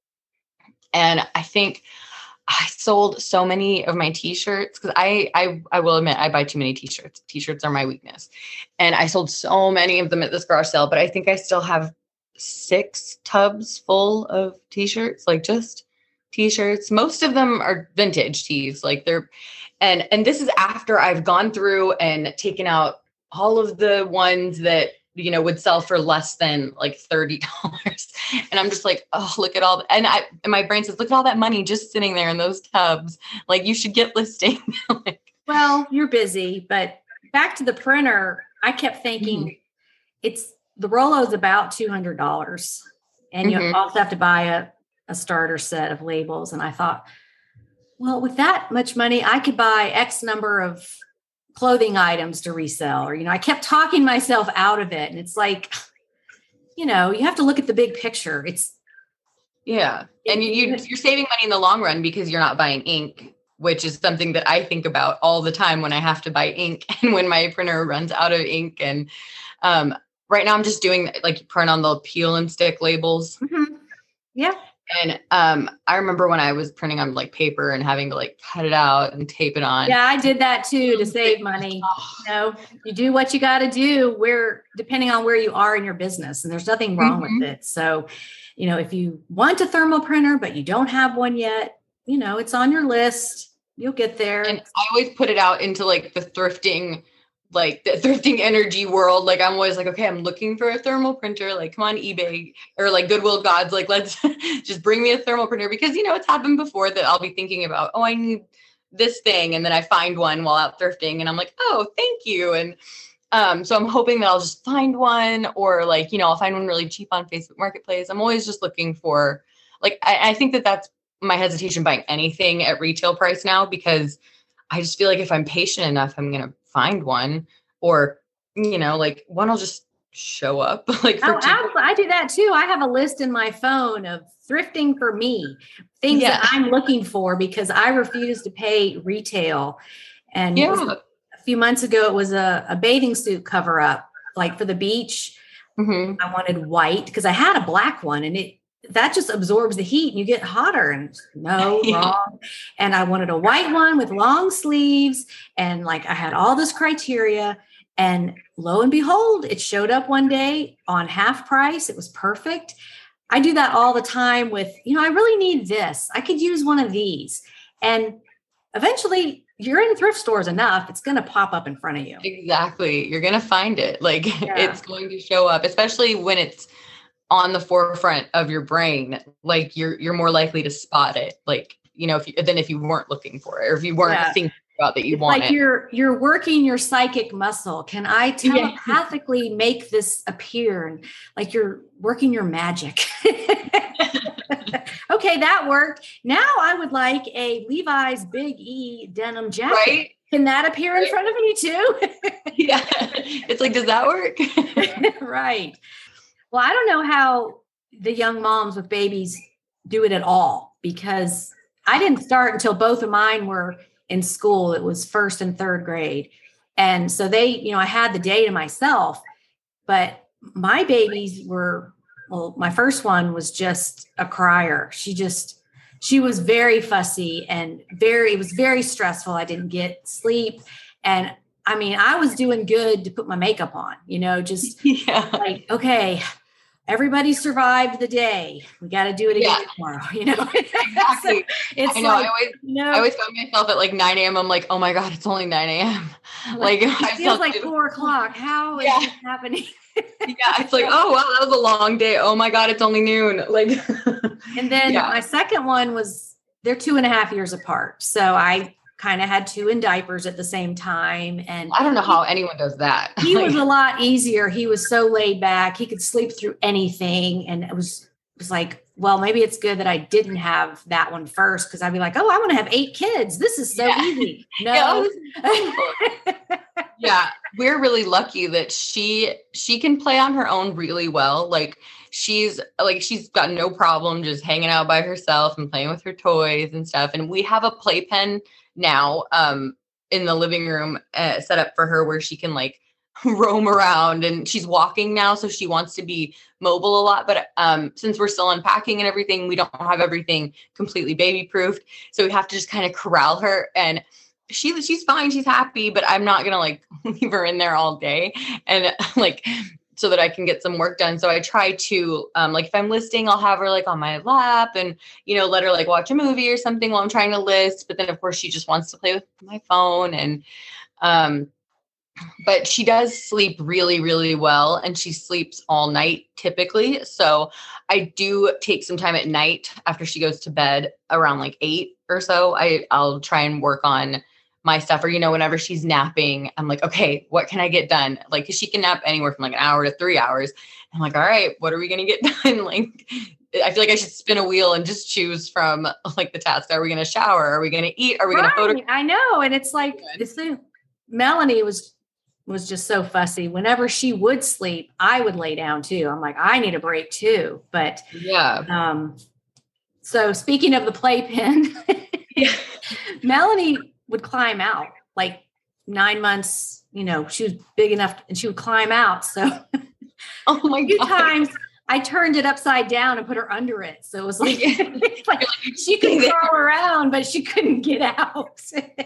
And I think I sold so many of my t-shirts, because I, I, I will admit I buy too many t-shirts. T-shirts are my weakness. And I sold so many of them at this garage sale, but I think I still have six tubs full of t-shirts, like just t-shirts. Most of them are vintage tees. Like they're, and, and this is after I've gone through and taken out all of the ones that, you know, would sell for less than like thirty dollars. And I'm just like, oh, look at all, the, and I, and my brain says, look at all that money just sitting there in those tubs. Like you should get listing. Like, well, you're busy, but back to the printer, I kept thinking mm-hmm. it's, the Rollo is about two hundred dollars, and mm-hmm. you also have to buy a, a starter set of labels. And I thought, well, with that much money, I could buy X number of clothing items to resell. Or, you know, I kept talking myself out of it. And it's like, you know, you have to look at the big picture. It's yeah. And you, you, you're saving money in the long run because you're not buying ink, which is something that I think about all the time when I have to buy ink and when my printer runs out of ink. And um, right now I'm just doing like print on the peel and stick labels. Mm-hmm. Yeah. And um, I remember when I was printing on like paper and having to like cut it out and tape it on. Yeah, I did that too to save money. You know, you do what you got to do where, depending on where you are in your business, and there's nothing wrong mm-hmm. with it. So, you know, if you want a thermal printer, but you don't have one yet, you know, it's on your list. You'll get there. And I always put it out into like the thrifting like the thrifting energy world. Like I'm always like, okay, I'm looking for a thermal printer. Like come on eBay or like Goodwill Gods. Like let's just bring me a thermal printer, because you know, it's happened before that I'll be thinking about, oh, I need this thing. And then I find one while out thrifting and I'm like, oh, thank you. And um, so I'm hoping that I'll just find one, or like, you know, I'll find one really cheap on Facebook Marketplace. I'm always just looking for like, I, I think that that's my hesitation buying anything at retail price now, because I just feel like if I'm patient enough, I'm going to find one, or, you know, like one will just show up. Like for oh, absolutely. I do that too. I have a list in my phone of thrifting for me, things yeah. that I'm looking for, because I refuse to pay retail. And yeah. a few months ago, it was a, a bathing suit cover up, like for the beach. Mm-hmm. I wanted white because I had a black one, and it, that just absorbs the heat and you get hotter. And no, yeah. wrong. And I wanted a white one with long sleeves. And like, I had all this criteria, and lo and behold, it showed up one day on half price. It was perfect. I do that all the time with, you know, I really need this. I could use one of these. And eventually you're in thrift stores enough, it's going to pop up in front of you. Exactly. You're going to find it. Like yeah. it's going to show up, especially when it's on the forefront of your brain. Like you're, you're more likely to spot it. Like, you know, if you, than if you weren't looking for it, or if you weren't yeah. thinking about that you it's want like it. You're, you're working your psychic muscle. Can I telepathically yeah. make this appear? And like you're working your magic. Okay. That worked. Now I would like a Levi's Big E denim jacket. Right? Can that appear in front of me too? Yeah. It's like, does that work? Right. Well, I don't know how the young moms with babies do it at all, because I didn't start until both of mine were in school. It was first and third grade. And so they, you know, I had the day to myself, but my babies were, well, my first one was just a crier. She just, she was very fussy and very, it was very stressful. I didn't get sleep. And I mean, I was doing good to put my makeup on, you know, just yeah. like, okay, everybody survived the day. We got to do it again yeah. tomorrow, you know? Exactly. So it's I know. like, I always, you know, I always found myself at like nine a.m. I'm like, oh my God, it's only nine a.m. Like, Like it feels like four o'clock. How is yeah. this happening? Yeah. It's like, oh, wow, that was a long day. Oh my God, it's only noon. Like, and then yeah. my second one was, they're two and a half years apart. So I kind of had two in diapers at the same time. And I don't know how anyone does that. He was a lot easier. He was so laid back. He could sleep through anything. And it was was like, well, maybe it's good that I didn't have that one first, because I'd be like, oh, I want to have eight kids. This is so Yeah. easy. No. Yeah, we're really lucky that she she can play on her own really well. Like she's like she's got no problem just hanging out by herself and playing with her toys and stuff. And we have a playpen now um in the living room uh, set up for her where she can like roam around, and she's walking now, so she wants to be mobile a lot. But um since we're still unpacking and everything, we don't have everything completely baby proofed, so we have to just kind of corral her. And she she's fine, she's happy, but I'm not gonna like leave her in there all day and like so that I can get some work done. So I try to um like if I'm listing, I'll have her like on my lap and you know let her like watch a movie or something while I'm trying to list. But then of course she just wants to play with my phone. And um but she does sleep really, really well, and she sleeps all night typically. So I do take some time at night after she goes to bed around like eight or so. I I'll try and work on my stuff, or, you know, whenever she's napping, I'm like, okay, what can I get done? Like, 'cause she can nap anywhere from like an hour to three hours. I'm like, all right, what are we going to get done? Like, I feel like I should spin a wheel and just choose from like the tasks. Are we going to shower? Are we going to eat? Are we right. going to photo? I know. And it's like, it's the, Melanie was, was just so fussy. Whenever she would sleep, I would lay down too. I'm like, I need a break too. But yeah. Um, so speaking of the playpen, yeah. Melanie would climb out like nine months, you know, she was big enough and she would climb out. So oh my a few God. times I turned it upside down and put her under it. So it was like, like she could crawl around, but she couldn't get out.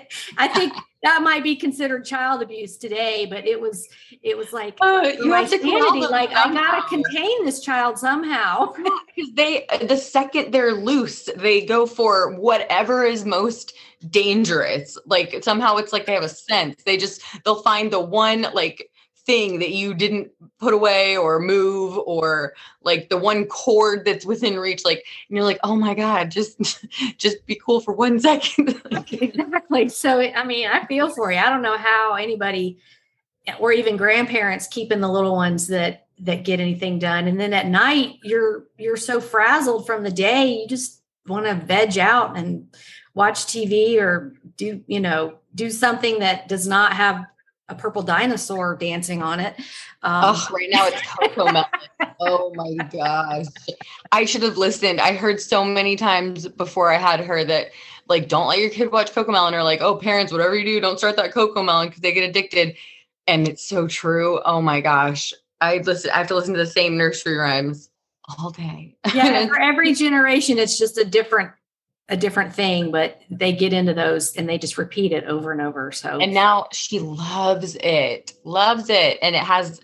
I think that might be considered child abuse today, but it was, it was like, uh, you my have to sanity, like somehow. I gotta contain this child somehow. Because they, the second they're loose, they go for whatever is most dangerous. Like somehow it's like they have a sense. They just, they'll find the one like thing that you didn't put away or move, or like the one cord that's within reach. Like, and you're like, oh my God, just, just be cool for one second. Exactly. So, it, I mean, I feel for you. I don't know how anybody or even grandparents keeping the little ones that, that get anything done. And then at night you're, you're so frazzled from the day. You just want to veg out and watch T V or do, you know, do something that does not have a purple dinosaur dancing on it. Um, oh, right now it's CoComelon. Oh my gosh. I should have listened. I heard so many times before I had her that like, don't let your kid watch CoComelon, or like, oh, parents, whatever you do, don't start that CoComelon because they get addicted. And it's so true. Oh my gosh. I listen, I have to listen to the same nursery rhymes all day. Yeah. For every generation, it's just a different a different thing, but they get into those and they just repeat it over and over. So, and now she loves it, loves it. And it has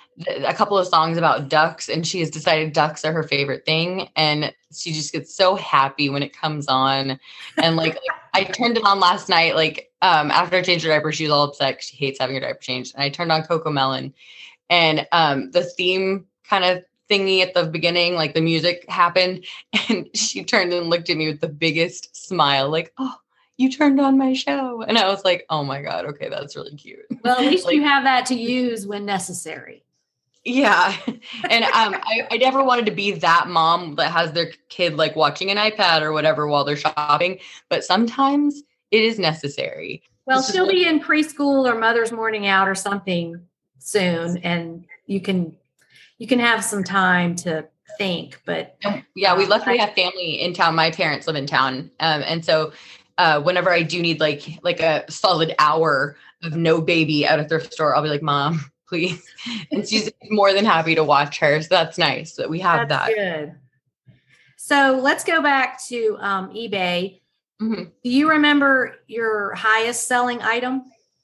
a couple of songs about ducks, and she has decided ducks are her favorite thing. And she just gets so happy when it comes on. And like, like I turned it on last night, like um, after I changed her diaper, she was all upset. She hates having her diaper changed. And I turned on CoComelon, and um, the theme kind of thingy at the beginning, like the music happened, and she turned and looked at me with the biggest smile, like, oh, you turned on my show. And I was like, oh my God, okay, that's really cute. Well, at least like, you have that to use when necessary. Yeah. And um, I, I never wanted to be that mom that has their kid like watching an iPad or whatever while they're shopping, but sometimes it is necessary. Well, It's she'll just be in preschool or mother's morning out or something soon, and you can you can have some time to think. But yeah, we um, luckily I, have family in town. My parents live in town. Um, and so uh, whenever I do need like, like a solid hour of no baby at a thrift store, I'll be like, Mom, please. And she's more than happy to watch her. So that's nice that we have that's that. Good. So let's go back to um, eBay. Mm-hmm. Do you remember your highest selling item?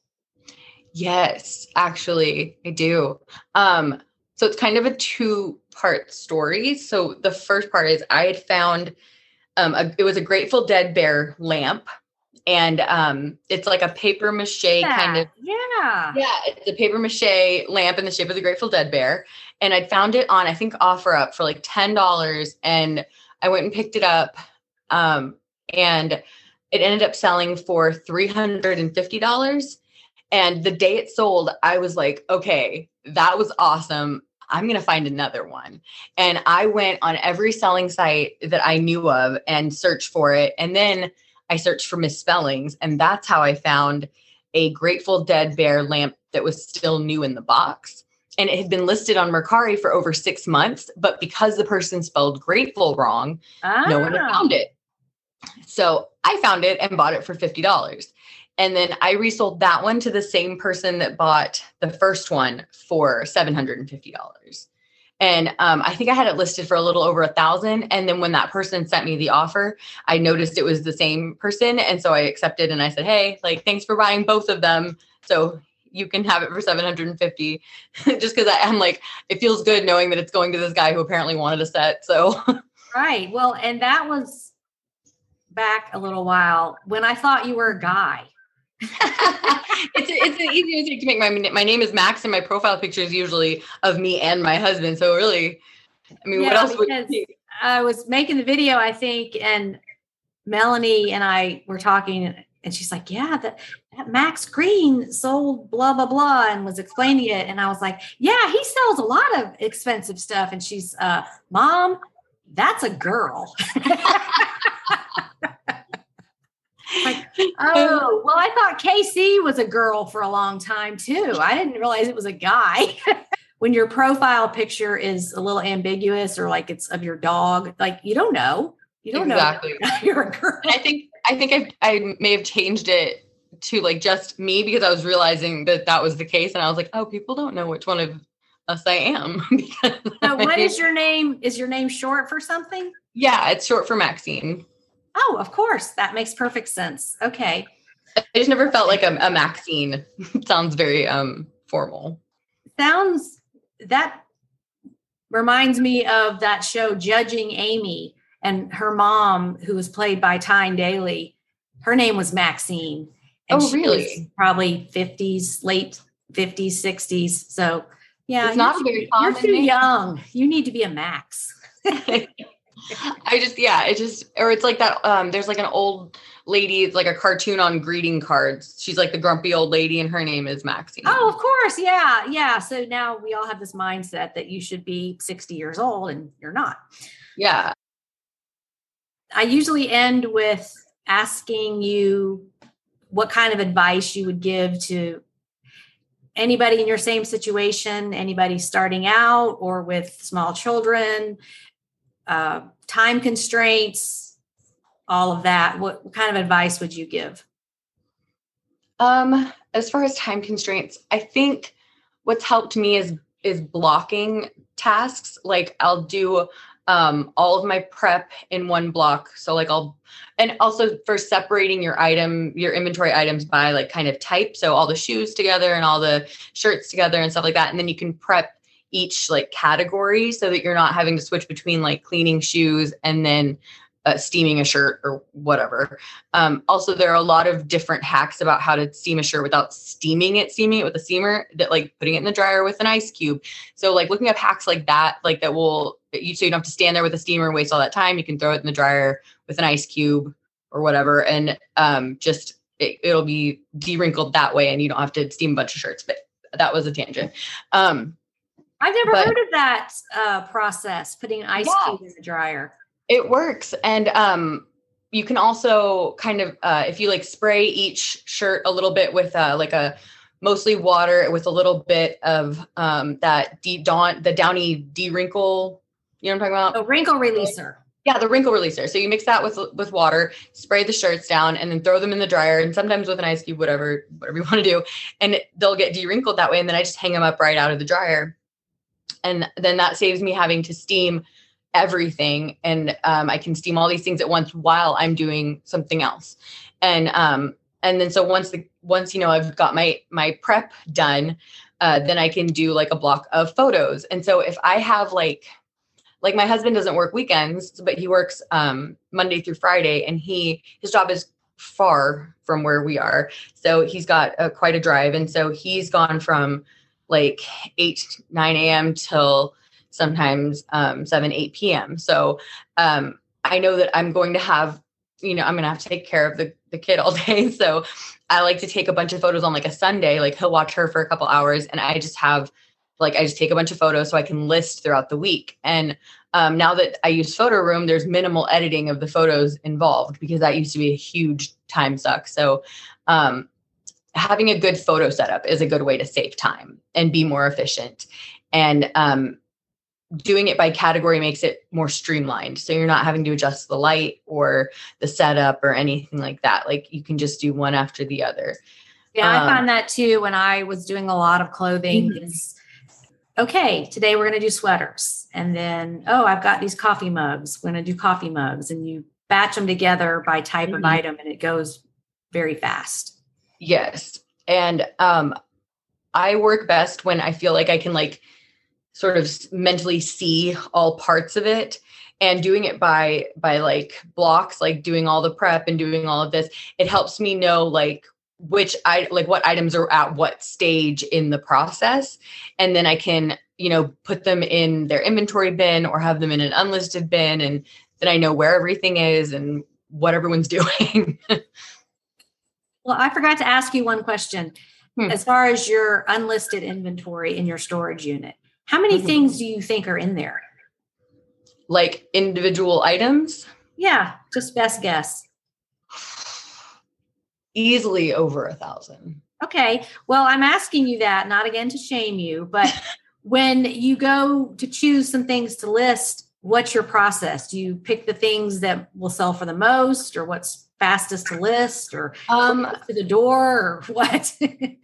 Yes, actually I do. Um, so it's kind of a two part story. So the first part is I had found, um, a, it was a Grateful Dead bear lamp, and um, it's like a paper mache yeah, kind of, yeah. yeah, it's a paper mache lamp in the shape of the Grateful Dead bear. And I'd found it on, I think, OfferUp for like ten dollars. And I went and picked it up. Um, and it ended up selling for three hundred fifty dollars. And the day it sold, I was like, okay, that was awesome. I'm going to find another one. And I went on every selling site that I knew of and searched for it. And then I searched for misspellings. And that's how I found a Grateful Dead bear lamp that was still new in the box. And it had been listed on Mercari for over six months. But because the person spelled grateful wrong, ah. no one had found it. So I found it and bought it for fifty dollars. And then I resold that one to the same person that bought the first one for seven hundred fifty dollars. And um, I think I had it listed for a little over a thousand. And then when that person sent me the offer, I noticed it was the same person. And so I accepted and I said, hey, like, thanks for buying both of them. So you can have it for seven hundred fifty just because I'm like, it feels good knowing that it's going to this guy who apparently wanted a set. So. Right. Well, and that was back a little while when I thought you were a guy. it's it's an easy mistake to make. My my name is Max, and my profile picture is usually of me and my husband. So really, I mean, yeah, what else would you see? I was making the video, I think, and Melanie and I were talking, and she's like, "Yeah, that, that Max Green sold blah blah blah," and was explaining it, and I was like, "Yeah, he sells a lot of expensive stuff." And she's, uh, "Mom, that's a girl." Like, oh, well, I thought K C was a girl for a long time too. I didn't realize it was a guy. When your profile picture is a little ambiguous or like it's of your dog, like you don't know. You don't exactly. know you're a girl. And I think I think I I may have changed it to like just me because I was realizing that that was the case, and I was like, oh, people don't know which one of us I am. So, what is your name? Is your name short for something? Yeah, it's short for Maxine. Oh, of course. That makes perfect sense. Okay. I just never felt like a, a Maxine. Sounds very um formal. Sounds, that reminds me of that show Judging Amy, and her mom, who was played by Tyne Daly. Her name was Maxine. And oh, really? She was probably fifties, late fifties, sixties. So yeah, it's not very common. You're too name. young. You need to be a Max. I just, yeah, it just, or it's like that. Um, there's like an old lady, it's like a cartoon on greeting cards. She's like the grumpy old lady, and her name is Maxine. Oh, of course. Yeah. Yeah. So now we all have this mindset that you should be sixty years old and you're not. Yeah. I usually end with asking you what kind of advice you would give to anybody in your same situation, anybody starting out or with small children, uh, time constraints, all of that. What, what kind of advice would you give? Um, as far as time constraints, I think what's helped me is, is blocking tasks. Like I'll do, um, all of my prep in one block. So like I'll, and also for separating your item, your inventory items by like kind of type. So all the shoes together and all the shirts together and stuff like that. And then you can prep each like category so that you're not having to switch between like cleaning shoes and then uh, steaming a shirt or whatever. Um, also, there are a lot of different hacks about how to steam a shirt without steaming it, steaming it with a steamer, that like putting it in the dryer with an ice cube. So like looking up hacks like that, like that will, you, so you don't have to stand there with a steamer and waste all that time. You can throw it in the dryer with an ice cube or whatever. And um, just, it, it'll be de-wrinkled that way and you don't have to steam a bunch of shirts, but that was a tangent. Um, I've never but, heard of that uh, process, putting an ice yeah, cube in the dryer. It works. And um, you can also kind of, uh, if you like spray each shirt a little bit with uh, like a mostly water with a little bit of um, that de- dawn, the Downy de-wrinkle, you know what I'm talking about? A wrinkle releaser. Yeah, the wrinkle releaser. So you mix that with with water, spray the shirts down, and then throw them in the dryer, and sometimes with an ice cube, whatever, whatever you want to do. And they'll get de-wrinkled that way. And then I just hang them up right out of the dryer. And then that saves me having to steam everything. And um, I can steam all these things at once while I'm doing something else. And um, and then so once the once, you know, I've got my my prep done, uh, then I can do like a block of photos. And so if I have like, like my husband doesn't work weekends, but he works um, Monday through Friday, and he, his job is far from where we are. So he's got uh, quite a drive. And so he's gone from like eight, nine a.m. till sometimes um, seven, eight p.m. So um, I know that I'm going to have, you know, I'm going to have to take care of the, the kid all day. So I like to take a bunch of photos on like a Sunday, like he'll watch her for a couple hours and I just have like I just take a bunch of photos so I can list throughout the week. And um, now that I use Photo Room, there's minimal editing of the photos involved because that used to be a huge time suck. So um, having a good photo setup is a good way to save time and be more efficient. And um, doing it by category makes it more streamlined. So you're not having to adjust the light or the setup or anything like that. Like you can just do one after the other. Yeah, um, I found that too when I was doing a lot of clothing. Mm-hmm. Is okay, today we're going to do sweaters. And then, oh, I've got these coffee mugs. We're going to do coffee mugs. And you batch them together by type mm-hmm. of item, and it goes very fast. Yes. And um, I work best when I feel like I can like sort of mentally see all parts of it, and doing it by, by like blocks, like doing all the prep and doing all of this, it helps me know like which I like what items are at what stage in the process. And then I can, you know, put them in their inventory bin or have them in an unlisted bin. And then I know where everything is and what everyone's doing. Well, I forgot to ask you one question. Hmm. As far as your unlisted inventory in your storage unit, how many mm-hmm. things do you think are in there? Like individual items? Yeah, just best guess. Easily over a thousand. Okay. Well, I'm asking you that, not again to shame you, but when you go to choose some things to list, what's your process? Do you pick the things that will sell for the most, or what's fastest to list, or um, to the door, or what?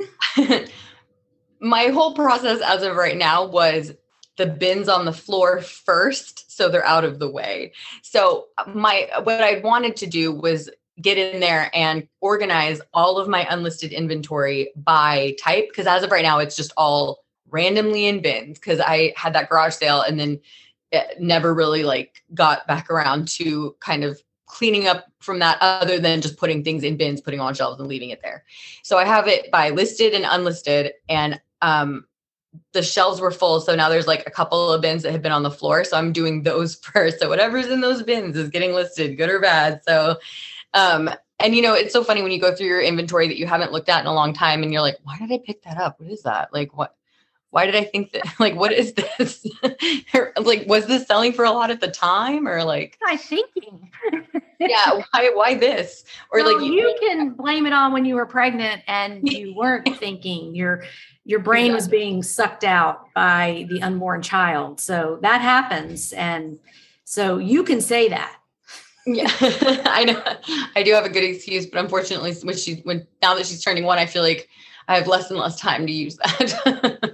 My whole process as of right now was the bins on the floor first, so they're out of the way. So my what I wanted to do was get in there and organize all of my unlisted inventory by type. Because as of right now, it's just all randomly in bins because I had that garage sale and then it never really like got back around to kind of cleaning up from that other than just putting things in bins, putting on shelves and leaving it there. So I have it by listed and unlisted, and um, the shelves were full. So now there's like a couple of bins that have been on the floor. So I'm doing those first. So whatever's in those bins is getting listed, good or bad. So Um, and you know, it's so funny when you go through your inventory that you haven't looked at in a long time and you're like, why did I pick that up? What is that? Like, what, why did I think that, like, what is this? Like, was this selling for a lot at the time, or like, I'm thinking, yeah, why, why this? Or well, like, you, you can blame it on when you were pregnant and you weren't thinking. Your, your brain exactly. was being sucked out by the unborn child. So that happens. And so you can say that. Yeah, I know. I do have a good excuse, but unfortunately, when she, when now that she's turning one, I feel like I have less and less time to use that.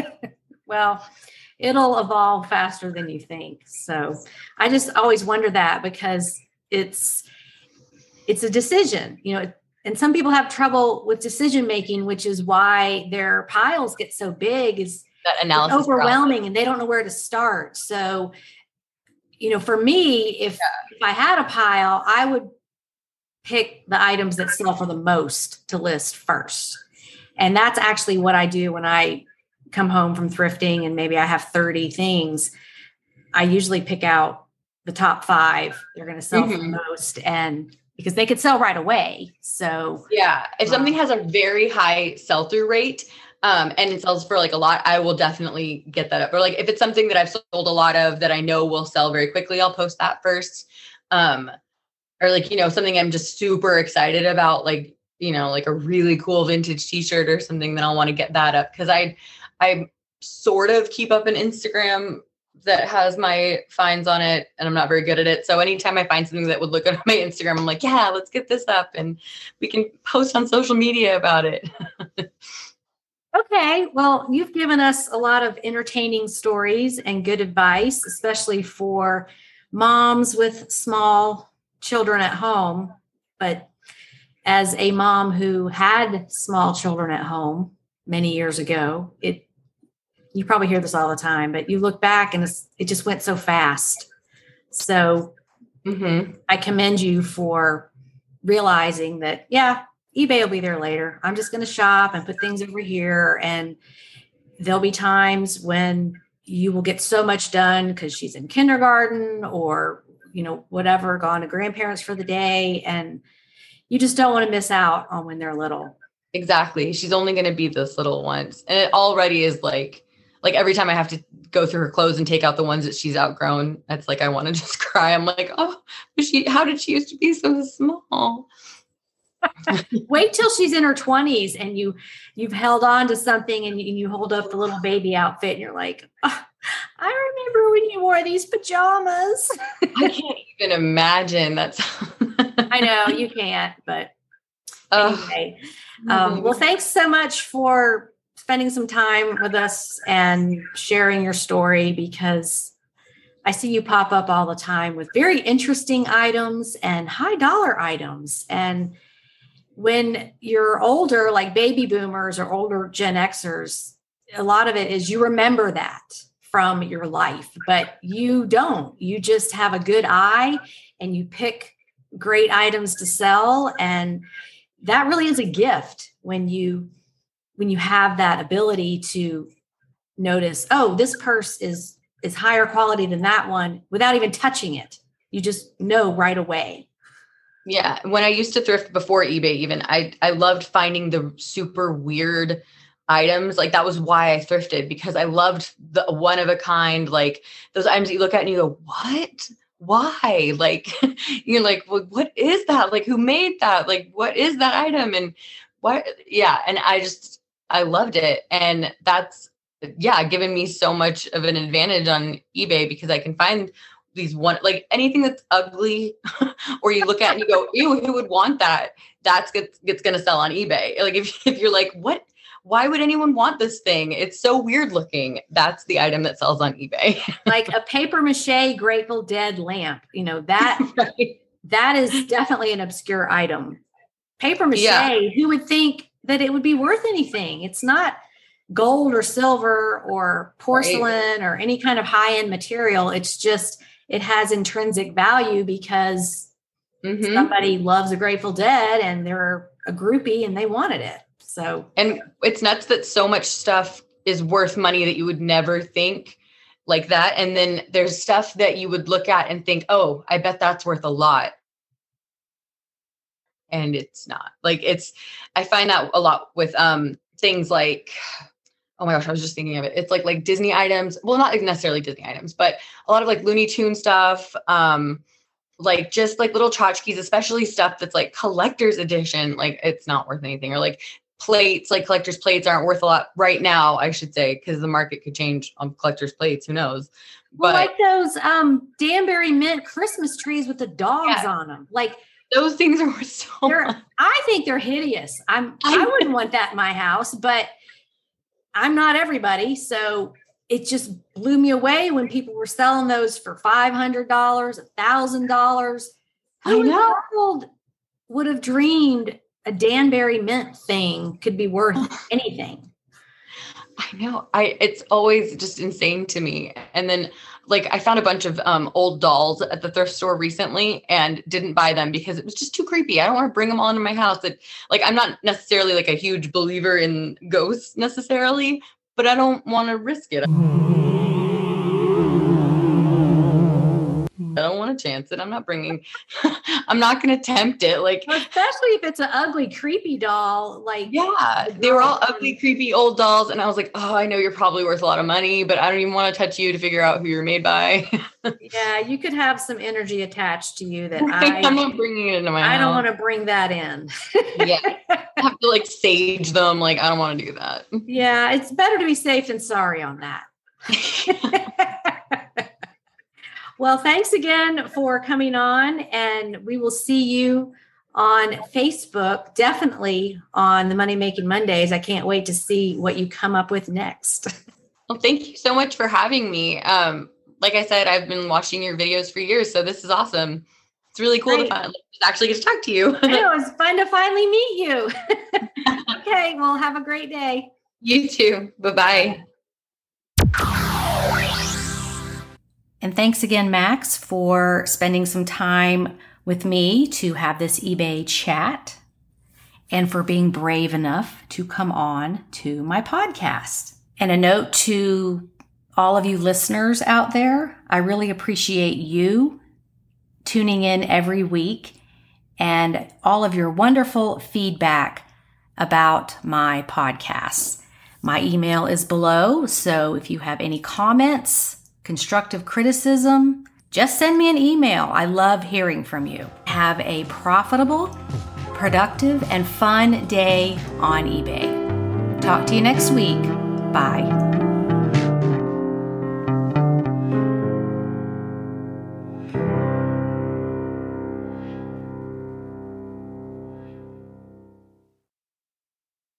Well, it'll evolve faster than you think. So I just always wonder that, because it's, it's a decision, you know, and some people have trouble with decision making, which is why their piles get so big, is that analysis overwhelming process. And they don't know where to start. So, you know, for me, if, yeah. if I had a pile, I would pick the items that sell for the most to list first. And that's actually what I do when I come home from thrifting and maybe I have thirty things. I usually pick out the top five they're going to sell mm-hmm. for the most, and because they could sell right away. So yeah, if something has a very high sell-through rate, Um, and it sells for like a lot, I will definitely get that up. Or like if it's something that I've sold a lot of that I know will sell very quickly, I'll post that first. Um, or like, you know, something I'm just super excited about, like, you know, like a really cool vintage t-shirt or something, then I'll want to get that up. Cause I, I sort of keep up an Instagram that has my finds on it, and I'm not very good at it. So anytime I find something that would look good on my Instagram, I'm like, yeah, let's get this up and we can post on social media about it. Okay, well, you've given us a lot of entertaining stories and good advice, especially for moms with small children at home. But as a mom who had small children at home many years ago, it you probably hear this all the time, but you look back and it's, it just went so fast. So mm-hmm. I commend you for realizing that, yeah, eBay will be there later. I'm just going to shop and put things over here. And there'll be times when you will get so much done because she's in kindergarten or, you know, whatever, gone to grandparents for the day. And you just don't want to miss out on when they're little. Exactly. She's only going to be this little once. And it already is like, like every time I have to go through her clothes and take out the ones that she's outgrown, that's like, I want to just cry. I'm like, oh, but she, how did she used to be so small? Wait till she's in her twenties and you, you've held on to something and you, you hold up the little baby outfit and you're like, oh, I remember when you wore these pajamas. I can't even imagine. That's I know you can't, but anyway. Um, well, thanks so much for spending some time with us and sharing your story, because I see you pop up all the time with very interesting items and high dollar items. And when you're older, like baby boomers or older Gen Xers, a lot of it is you remember that from your life, but you don't. You just have a good eye and you pick great items to sell. And that really is a gift when you when you have that ability to notice, oh, this purse is is higher quality than that one without even touching it. You just know right away. Yeah. When I used to thrift before eBay, even I, I loved finding the super weird items. Like that was why I thrifted, because I loved the one of a kind, like those items that you look at and you go, what? Why? Like, you're like, well, what is that? Like, who made that? Like, what is that item? And what? Yeah. And I just, I loved it. And that's, yeah, given me so much of an advantage on eBay, because I can find these one, like anything that's ugly or you look at and you go, ew, who would want that? That's gets, gets going to sell on eBay. Like if, if you're like, what, why would anyone want this thing? It's so weird looking. That's the item that sells on eBay. Like a paper mache Grateful Dead lamp. You know, that, right. That is definitely an obscure item. Paper mache, yeah. Who would think that it would be worth anything? It's not gold or silver or porcelain right. or any kind of high-end material. It's just, it has intrinsic value because mm-hmm. somebody loves a Grateful Dead and they're a groupie and they wanted it. So, and it's nuts that so much stuff is worth money that you would never think like that. And then there's stuff that you would look at and think, oh, I bet that's worth a lot. And it's not. Like it's, I find that a lot with um things like, oh my gosh, I was just thinking of it. It's like, like Disney items. Well, not necessarily Disney items, but a lot of like Looney Tune stuff. Um, like just like little tchotchkes, especially stuff that's like collector's edition. Like it's not worth anything. Or like plates, like collector's plates aren't worth a lot right now, I should say, because the market could change on collector's plates. Who knows? Well, but, like those um, Danbury Mint Christmas trees with the dogs yeah, on them. Like those things are worth so much. I think they're hideous. I'm, I wouldn't want that in my house, but I'm not everybody. So it just blew me away when people were selling those for five hundred dollars, one thousand dollars. Who in the world would have dreamed a Danbury Mint thing could be worth anything? I know. I it's always just insane to me. And then like I found a bunch of um, old dolls at the thrift store recently and didn't buy them because it was just too creepy. I don't want to bring them all into my house. It, like I'm not necessarily like a huge believer in ghosts necessarily, but I don't want to risk it. I don't want to chance it. I'm not bringing, I'm not going to tempt it. Like, especially if it's an ugly, creepy doll. Like, yeah, they were all ugly, creepy old dolls. And I was like, oh, I know you're probably worth a lot of money, but I don't even want to touch you to figure out who you're made by. Yeah, you could have some energy attached to you that I, I, I'm not bringing it into my I house. don't want to bring that in. Yeah. I have to like sage them. Like, I don't want to do that. Yeah, it's better to be safe than sorry on that. Well, thanks again for coming on, and we will see you on Facebook, definitely on the Money Making Mondays. I can't wait to see what you come up with next. Well, thank you so much for having me. Um, like I said, I've been watching your videos for years, so this is awesome. It's really cool Great. to find, actually get to talk to you. I know, it's fun to finally meet you. Okay, well, have a great day. You too. Bye-bye. And thanks again, Max, for spending some time with me to have this eBay chat and for being brave enough to come on to my podcast. And a note to all of you listeners out there, I really appreciate you tuning in every week and all of your wonderful feedback about my podcasts. My email is below, so if you have any comments, constructive criticism, just send me an email. I love hearing from you. Have a profitable, productive, and fun day on eBay. Talk to you next week. Bye.